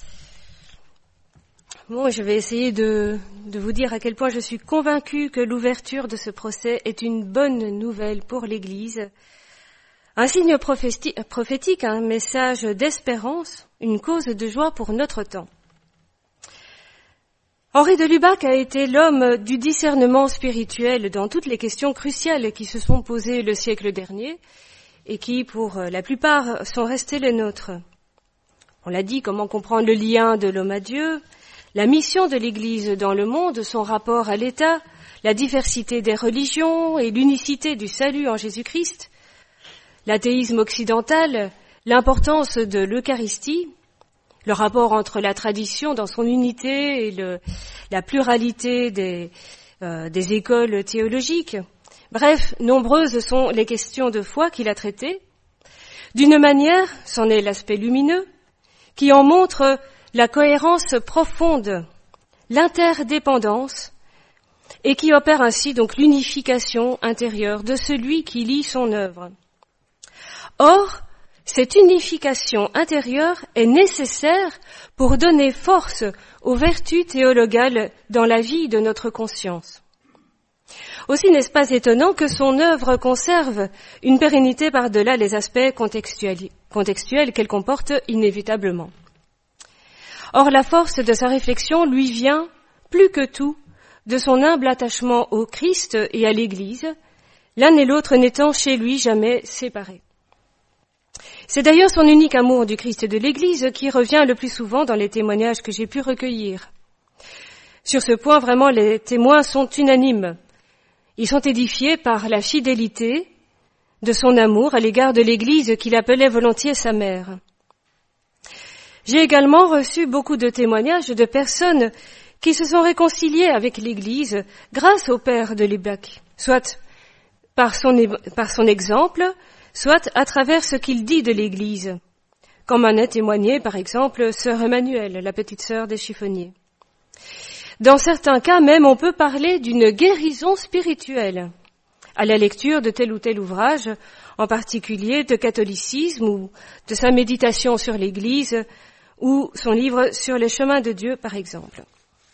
Bon, je vais essayer de, de vous dire à quel point je suis convaincue que l'ouverture de ce procès est une bonne nouvelle pour l'Église. Un signe prophétique, un message d'espérance, une cause de joie pour notre temps. Henri de Lubac a été l'homme du discernement spirituel dans toutes les questions cruciales qui se sont posées le siècle dernier et qui, pour la plupart, sont restées les nôtres. On l'a dit, comment comprendre le lien de l'homme à Dieu, la mission de l'Église dans le monde, son rapport à l'État, la diversité des religions et l'unicité du salut en Jésus-Christ, l'athéisme occidental, l'importance de l'Eucharistie, le rapport entre la tradition dans son unité et le, la pluralité des, euh, des écoles théologiques. Bref, nombreuses sont les questions de foi qu'il a traitées. D'une manière, c'en est l'aspect lumineux, qui en montre la cohérence profonde, l'interdépendance, et qui opère ainsi donc l'unification intérieure de celui qui lit son œuvre. Or, cette unification intérieure est nécessaire pour donner force aux vertus théologales dans la vie de notre conscience. Aussi n'est-ce pas étonnant que son œuvre conserve une pérennité par-delà les aspects contextuels, contextuels qu'elle comporte inévitablement. Or, la force de sa réflexion lui vient, plus que tout, de son humble attachement au Christ et à l'Église, l'un et l'autre n'étant chez lui jamais séparés. C'est d'ailleurs son unique amour du Christ et de l'Église qui revient le plus souvent dans les témoignages que j'ai pu recueillir. Sur ce point, vraiment, les témoins sont unanimes. Ils sont édifiés par la fidélité de son amour à l'égard de l'Église qu'il appelait volontiers sa mère. J'ai également reçu beaucoup de témoignages de personnes qui se sont réconciliées avec l'Église grâce au père de Lubac, soit par son, par son exemple, soit à travers ce qu'il dit de l'Église, comme en a témoigné par exemple sœur Emmanuelle, la petite sœur des chiffonniers. Dans certains cas même, on peut parler d'une guérison spirituelle à la lecture de tel ou tel ouvrage, en particulier de catholicisme ou de sa méditation sur l'Église ou son livre sur les chemins de Dieu, par exemple.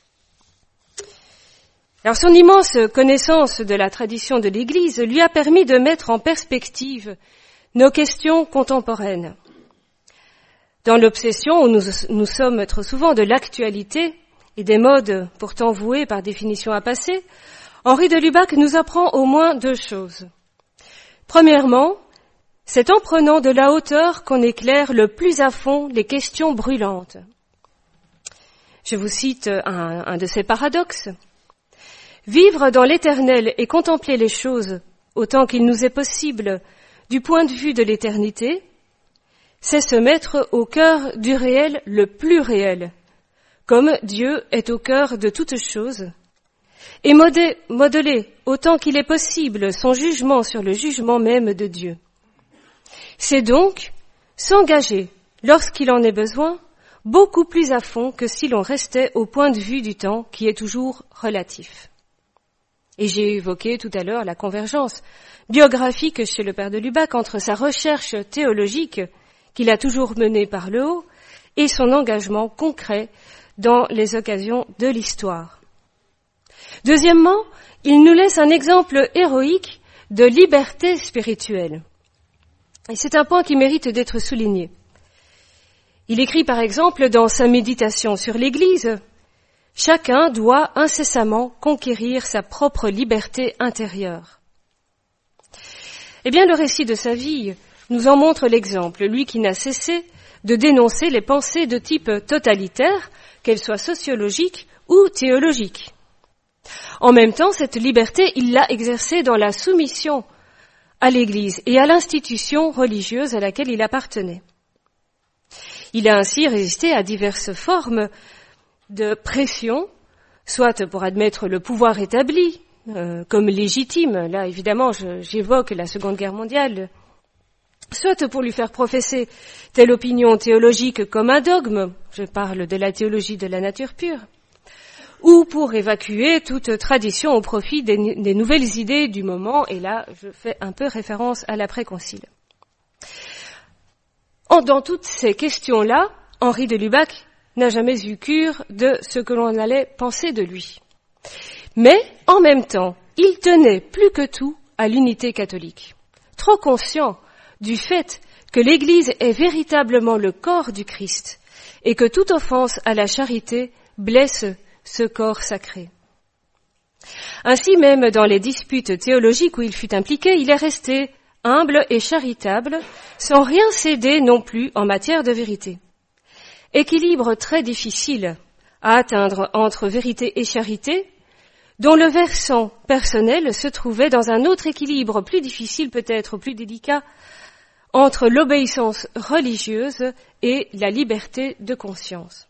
Alors, son immense connaissance de la tradition de l'Église lui a permis de mettre en perspective nos questions contemporaines. Dans l'obsession où nous, nous sommes trop souvent de l'actualité et des modes pourtant voués par définition à passer, Henri de Lubac nous apprend au moins deux choses. Premièrement, c'est en prenant de la hauteur qu'on éclaire le plus à fond les questions brûlantes. Je vous cite un, un de ces paradoxes. Vivre dans l'éternel et contempler les choses autant qu'il nous est possible, du point de vue de l'éternité, c'est se mettre au cœur du réel le plus réel, comme Dieu est au cœur de toutes choses, et modeler autant qu'il est possible son jugement sur le jugement même de Dieu. C'est donc s'engager, lorsqu'il en est besoin, beaucoup plus à fond que si l'on restait au point de vue du temps qui est toujours relatif. Et j'ai évoqué tout à l'heure la convergence biographique chez le père de Lubac entre sa recherche théologique qu'il a toujours menée par le haut et son engagement concret dans les occasions de l'histoire. Deuxièmement, il nous laisse un exemple héroïque de liberté spirituelle. Et c'est un point qui mérite d'être souligné. Il écrit par exemple dans sa méditation sur l'Église, « Chacun doit incessamment conquérir sa propre liberté intérieure. » Eh bien, le récit de sa vie nous en montre l'exemple, lui qui n'a cessé de dénoncer les pensées de type totalitaire, qu'elles soient sociologiques ou théologiques. En même temps, cette liberté, il l'a exercée dans la soumission à l'Église et à l'institution religieuse à laquelle il appartenait. Il a ainsi résisté à diverses formes de pression, soit pour admettre le pouvoir établi euh, comme légitime, là évidemment je, j'évoque la Seconde Guerre mondiale, soit pour lui faire professer telle opinion théologique comme un dogme, je parle de la théologie de la nature pure, ou pour évacuer toute tradition au profit des, des nouvelles idées du moment, et là je fais un peu référence à l'après-concile. Dans toutes ces questions-là, Henri de Lubac n'a jamais eu cure de ce que l'on allait penser de lui. Mais, en même temps, il tenait plus que tout à l'unité catholique, trop conscient du fait que l'Église est véritablement le corps du Christ et que toute offense à la charité blesse ce corps sacré. Ainsi, même dans les disputes théologiques où il fut impliqué, il est resté humble et charitable, sans rien céder non plus en matière de vérité. Équilibre très difficile à atteindre entre vérité et charité, dont le versant personnel se trouvait dans un autre équilibre plus difficile, peut-être plus délicat, entre l'obéissance religieuse et la liberté de conscience.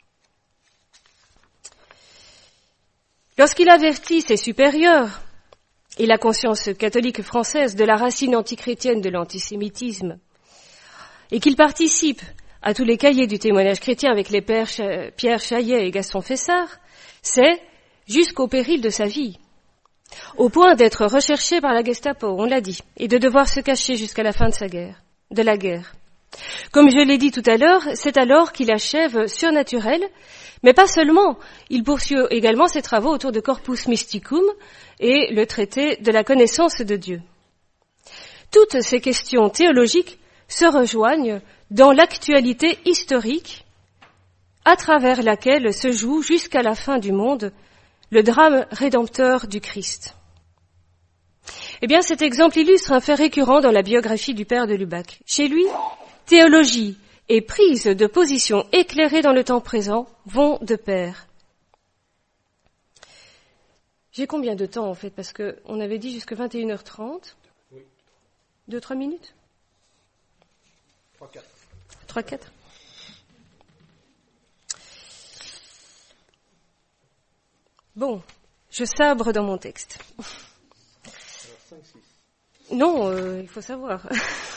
Lorsqu'il avertit ses supérieurs et la conscience catholique française de la racine antichrétienne de l'antisémitisme, et qu'il participe à tous les cahiers du témoignage chrétien avec les pères Pierre Chaillet et Gaston Fessard, c'est jusqu'au péril de sa vie, au point d'être recherché par la Gestapo, on l'a dit, et de devoir se cacher jusqu'à la fin de sa guerre, de la guerre. Comme je l'ai dit tout à l'heure, c'est alors qu'il achève Surnaturel, mais pas seulement, il poursuit également ses travaux autour de Corpus Mysticum et le traité de la connaissance de Dieu. Toutes ces questions théologiques se rejoignent dans l'actualité historique à travers laquelle se joue jusqu'à la fin du monde le drame rédempteur du Christ. Eh bien, cet exemple illustre un fait récurrent dans la biographie du père de Lubac. Chez lui, théologie et prise de position éclairée dans le temps présent vont de pair. J'ai combien de temps en fait? Parce qu'on avait dit jusqu'à vingt et une heures trente. Oui. Deux, trois minutes? Trois, quatre. Trois, quatre. Bon, je sabre dans mon texte. Alors, cinq, six. Non, euh, il faut savoir.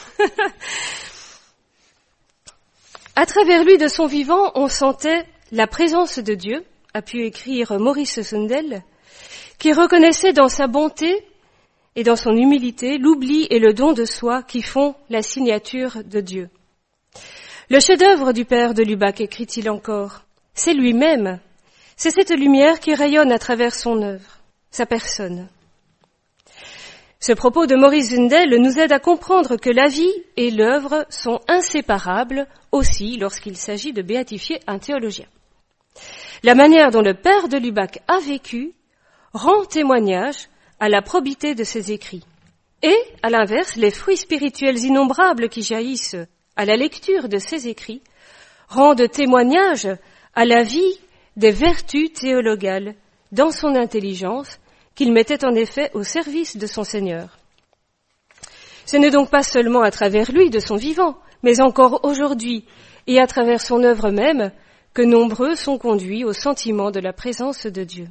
À travers lui, de son vivant, on sentait la présence de Dieu, a pu écrire Maurice Sundel, qui reconnaissait dans sa bonté et dans son humilité l'oubli et le don de soi qui font la signature de Dieu. Le chef-d'œuvre du père de Lubac, écrit-il encore, c'est lui-même, c'est cette lumière qui rayonne à travers son œuvre, sa personne. Ce propos de Maurice Sundel nous aide à comprendre que la vie et l'œuvre sont inséparables aussi lorsqu'il s'agit de béatifier un théologien. La manière dont le père de Lubac a vécu rend témoignage à la probité de ses écrits. Et, à l'inverse, les fruits spirituels innombrables qui jaillissent à la lecture de ses écrits rendent témoignage à la vie des vertus théologales dans son intelligence qu'il mettait en effet au service de son Seigneur. Ce n'est donc pas seulement à travers lui, de son vivant, mais encore aujourd'hui, et à travers son œuvre même, que nombreux sont conduits au sentiment de la présence de Dieu.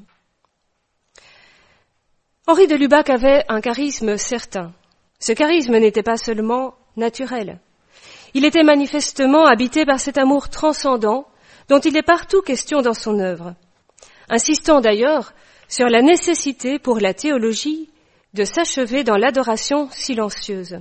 Henri de Lubac avait un charisme certain. Ce charisme n'était pas seulement naturel. Il était manifestement habité par cet amour transcendant dont il est partout question dans son œuvre, insistant d'ailleurs sur la nécessité pour la théologie de s'achever dans l'adoration silencieuse.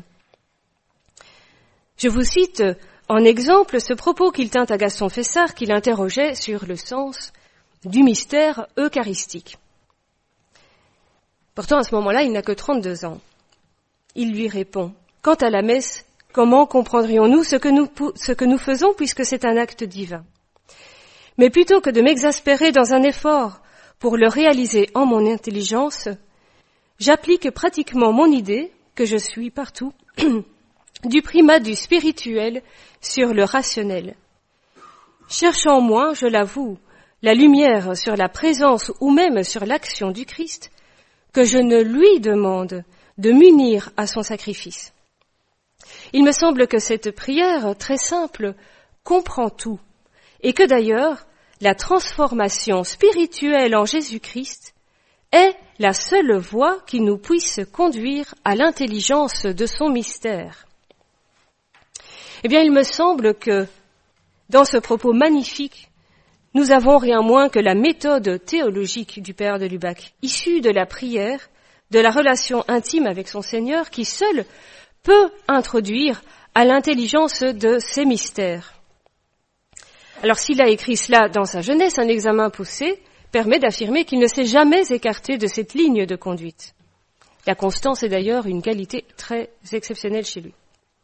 Je vous cite en exemple ce propos qu'il tint à Gaston Fessard, qui l'interrogeait sur le sens du mystère eucharistique. Pourtant, à ce moment-là, il n'a que trente-deux ans. Il lui répond, « Quant à la messe, comment comprendrions-nous ce que nous, ce que nous faisons puisque c'est un acte divin ? Mais plutôt que de m'exaspérer dans un effort pour le réaliser en mon intelligence, j'applique pratiquement mon idée, que je suis partout, du primat du spirituel sur le rationnel. Cherchant moins, je l'avoue, la lumière sur la présence ou même sur l'action du Christ, que je ne lui demande de m'unir à son sacrifice. Il me semble que cette prière très simple comprend tout, et que d'ailleurs, la transformation spirituelle en Jésus-Christ est la seule voie qui nous puisse conduire à l'intelligence de son mystère. Eh bien, il me semble que, dans ce propos magnifique, nous avons rien moins que la méthode théologique du Père de Lubac, issue de la prière, de la relation intime avec son Seigneur, qui seule peut introduire à l'intelligence de ces mystères. Alors, s'il a écrit cela dans sa jeunesse, un examen poussé permet d'affirmer qu'il ne s'est jamais écarté de cette ligne de conduite. La constance est d'ailleurs une qualité très exceptionnelle chez lui.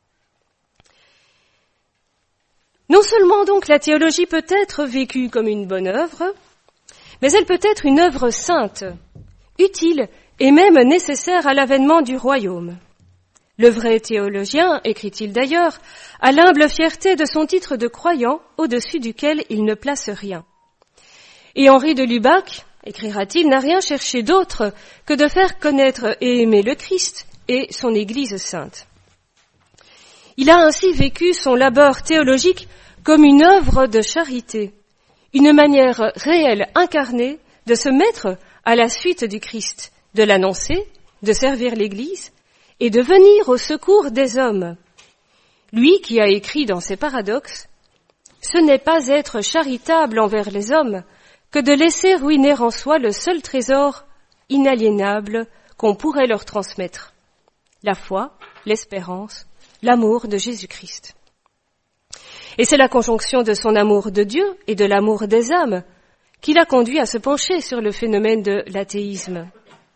Non seulement donc la théologie peut être vécue comme une bonne œuvre, mais elle peut être une œuvre sainte, utile et même nécessaire à l'avènement du royaume. Le vrai théologien, écrit-il d'ailleurs, a l'humble fierté de son titre de croyant au-dessus duquel il ne place rien. Et Henri de Lubac, écrira-t-il, n'a rien cherché d'autre que de faire connaître et aimer le Christ et son Église sainte. Il a ainsi vécu son labeur théologique comme une œuvre de charité, une manière réelle, incarnée, de se mettre à la suite du Christ, de l'annoncer, de servir l'Église et de venir au secours des hommes. Lui qui a écrit dans ses paradoxes, « Ce n'est pas être charitable envers les hommes que de laisser ruiner en soi le seul trésor inaliénable qu'on pourrait leur transmettre, la foi, l'espérance, l'amour de Jésus-Christ. » Et c'est la conjonction de son amour de Dieu et de l'amour des âmes qui l'a conduit à se pencher sur le phénomène de l'athéisme.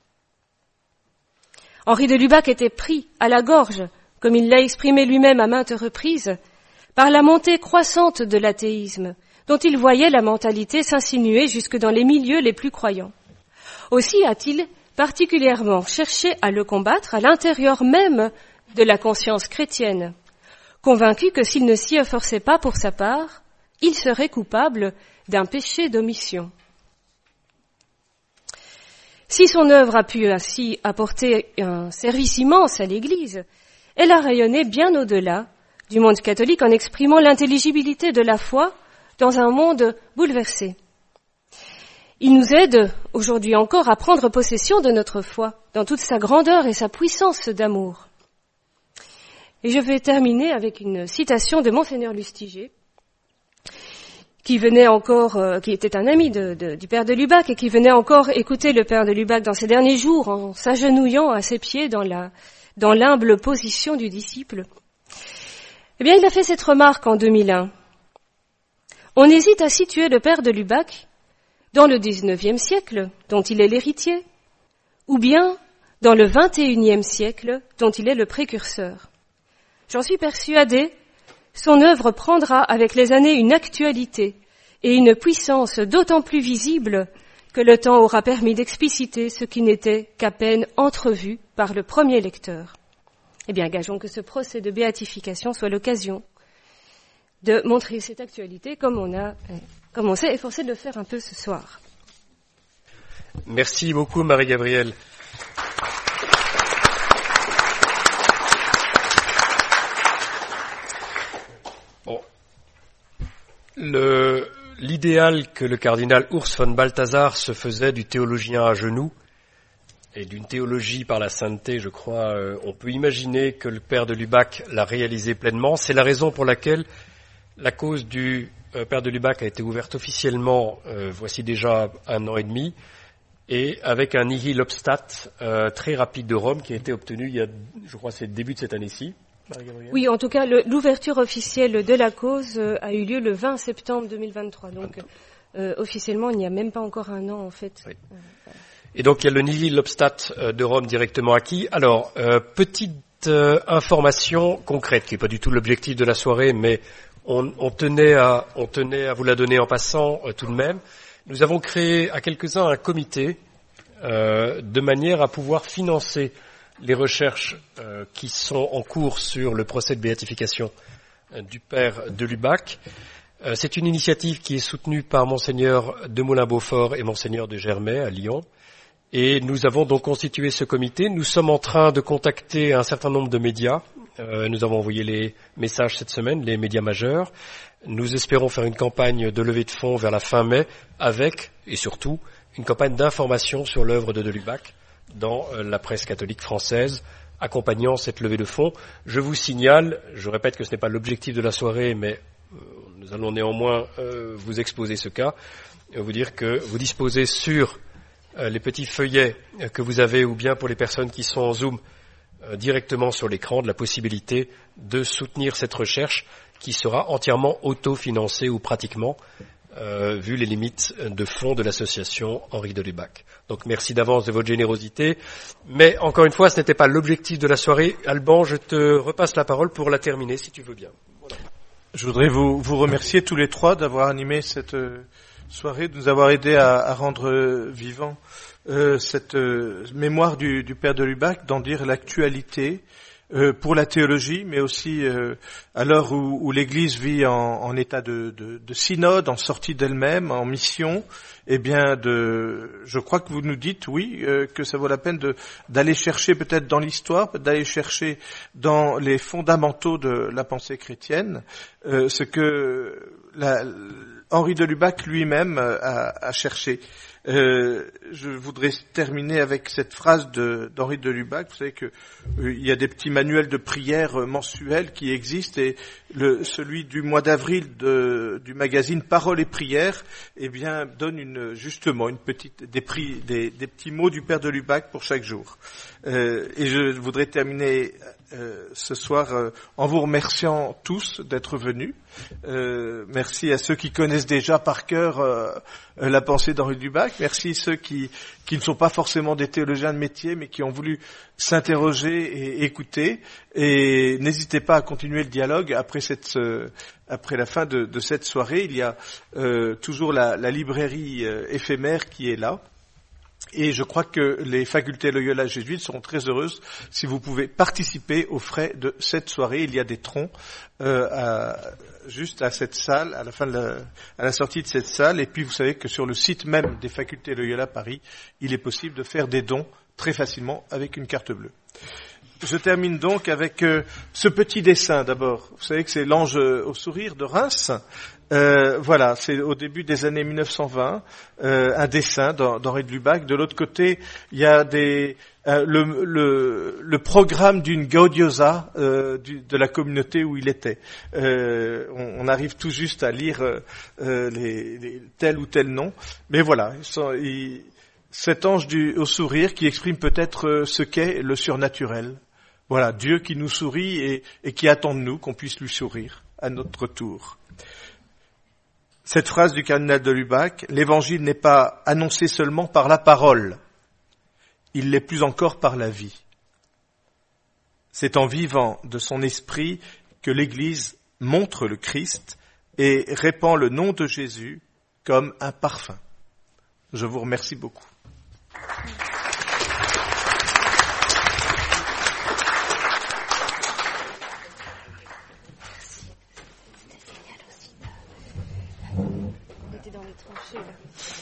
Henri de Lubac était pris à la gorge, comme il l'a exprimé lui-même à maintes reprises, par la montée croissante de l'athéisme, dont il voyait la mentalité s'insinuer jusque dans les milieux les plus croyants. Aussi a-t-il particulièrement cherché à le combattre à l'intérieur même de la conscience chrétienne, convaincu que s'il ne s'y efforçait pas pour sa part, il serait coupable d'un péché d'omission. Si son œuvre a pu ainsi apporter un service immense à l'Église, elle a rayonné bien au-delà du monde catholique en exprimant l'intelligibilité de la foi dans un monde bouleversé. Il nous aide aujourd'hui encore à prendre possession de notre foi dans toute sa grandeur et sa puissance d'amour. Et je vais terminer avec une citation de Monseigneur Lustiger, qui venait encore, euh, qui était un ami de, de, du Père de Lubac et qui venait encore écouter le Père de Lubac dans ses derniers jours en s'agenouillant à ses pieds dans la, dans l'humble position du disciple. Eh bien, il a fait cette remarque en deux mille un. On hésite à situer le Père de Lubac dans le dix-neuvième siècle, dont il est l'héritier, ou bien dans le vingt et unième siècle, dont il est le précurseur. J'en suis persuadée, son œuvre prendra avec les années une actualité et une puissance d'autant plus visible que le temps aura permis d'expliciter ce qui n'était qu'à peine entrevu par le premier lecteur. Eh bien, gageons que ce procès de béatification soit l'occasion de montrer cette actualité comme on a, comme on s'est efforcé de le faire un peu ce soir. Merci beaucoup, Marie-Gabrielle. Le, l'idéal que le cardinal Urs von Balthasar se faisait du théologien à genoux et d'une théologie par la sainteté, je crois, euh, on peut imaginer que le père de Lubac l'a réalisé pleinement. C'est la raison pour laquelle la cause du euh, père de Lubac a été ouverte officiellement, euh, voici déjà un an et demi, et avec un nihil obstat euh, très rapide de Rome qui a été obtenu il y a, je crois, c'est le début de cette année-ci. Oui, en tout cas, le, l'ouverture officielle de la cause euh, a eu lieu le vingt septembre deux mille vingt-trois. Donc, euh, officiellement, il n'y a même pas encore un an, en fait. Oui. Et donc, il y a le nihil obstat euh, de Rome directement acquis. Alors, euh, petite euh, information concrète, qui n'est pas du tout l'objectif de la soirée, mais on, on, tenait, à, on tenait à vous la donner en passant euh, tout de même. Nous avons créé à quelques-uns un comité euh, de manière à pouvoir financer les recherches euh, qui sont en cours sur le procès de béatification euh, du père de Lubac. Euh, c'est une initiative qui est soutenue par Monseigneur de Moulin-Beaufort et Monseigneur de Germay à Lyon. Et nous avons donc constitué ce comité. Nous sommes en train de contacter un certain nombre de médias. Euh, nous avons envoyé les messages cette semaine, les médias majeurs. Nous espérons faire une campagne de levée de fonds vers la fin mai avec, et surtout, une campagne d'information sur l'œuvre de de Lubac dans la presse catholique française, accompagnant cette levée de fonds. Je vous signale, je répète que ce n'est pas l'objectif de la soirée, mais euh, nous allons néanmoins euh, vous exposer ce cas, et vous dire que vous disposez sur euh, les petits feuillets que vous avez, ou bien pour les personnes qui sont en Zoom, euh, directement sur l'écran, de la possibilité de soutenir cette recherche qui sera entièrement autofinancée ou pratiquement, Euh, vu les limites de fonds de l'association Henri de Lubac. Donc merci d'avance de votre générosité. Mais encore une fois, ce n'était pas l'objectif de la soirée. Alban, je te repasse la parole pour la terminer, si tu veux bien. Voilà. Je voudrais vous, vous remercier tous les trois d'avoir animé cette euh, soirée, de nous avoir aidé à, à rendre euh, vivant euh, cette euh, mémoire du, du père de Lubac, d'en dire l'actualité, Euh, pour la théologie, mais aussi euh, à l'heure où, où l'Église vit en, en état de, de, de synode, en sortie d'elle-même, en mission, eh bien, de, je crois que vous nous dites, oui, euh, que ça vaut la peine de, d'aller chercher peut-être dans l'histoire, d'aller chercher dans les fondamentaux de la pensée chrétienne, euh, ce que la, Henri de Lubac lui-même a, a cherché. Euh, je voudrais terminer avec cette phrase de, d'Henri de Lubac. Vous savez que euh, il y a des petits manuels de prière euh, mensuels qui existent, et le, celui du mois d'avril de, du magazine Paroles et Prières, eh bien, donne une, justement une petite, des, prix, des, des petits mots du père de Lubac pour chaque jour. Euh, et je voudrais terminer euh, ce soir euh, en vous remerciant tous d'être venus. Euh, merci à ceux qui connaissent déjà par cœur euh, la pensée d'Henri de Lubac. Merci à ceux qui, qui ne sont pas forcément des théologiens de métier, mais qui ont voulu s'interroger et écouter. Et n'hésitez pas à continuer le dialogue après cette, euh, après la fin de, de cette soirée. Il y a euh, toujours la, la librairie euh, éphémère qui est là. Et je crois que les facultés Loyola jésuites seront très heureuses si vous pouvez participer aux frais de cette soirée. Il y a des troncs euh, à, juste à cette salle, à la fin de la, à la sortie de cette salle. Et puis vous savez que sur le site même des facultés Loyola Paris, il est possible de faire des dons très facilement avec une carte bleue. Je termine donc avec euh, ce petit dessin d'abord. Vous savez que c'est l'ange au sourire de Reims. Euh, voilà, c'est au début des années mille neuf cent vingt, euh, un dessin d'Henri de Lubac. De l'autre côté, il y a des, euh, le, le, le programme d'une gaudiosa euh, du, de la communauté où il était. Euh, on, on arrive tout juste à lire euh, les, les, tel ou tel nom, mais voilà, ils sont, ils, cet ange du, au sourire qui exprime peut-être ce qu'est le surnaturel. Voilà, Dieu qui nous sourit et, et qui attend de nous qu'on puisse lui sourire à notre tour. Cette phrase du cardinal de Lubac, l'évangile n'est pas annoncé seulement par la parole, il l'est plus encore par la vie. C'est en vivant de son esprit que l'Église montre le Christ et répand le nom de Jésus comme un parfum. Je vous remercie beaucoup. Dans les tranchées, là.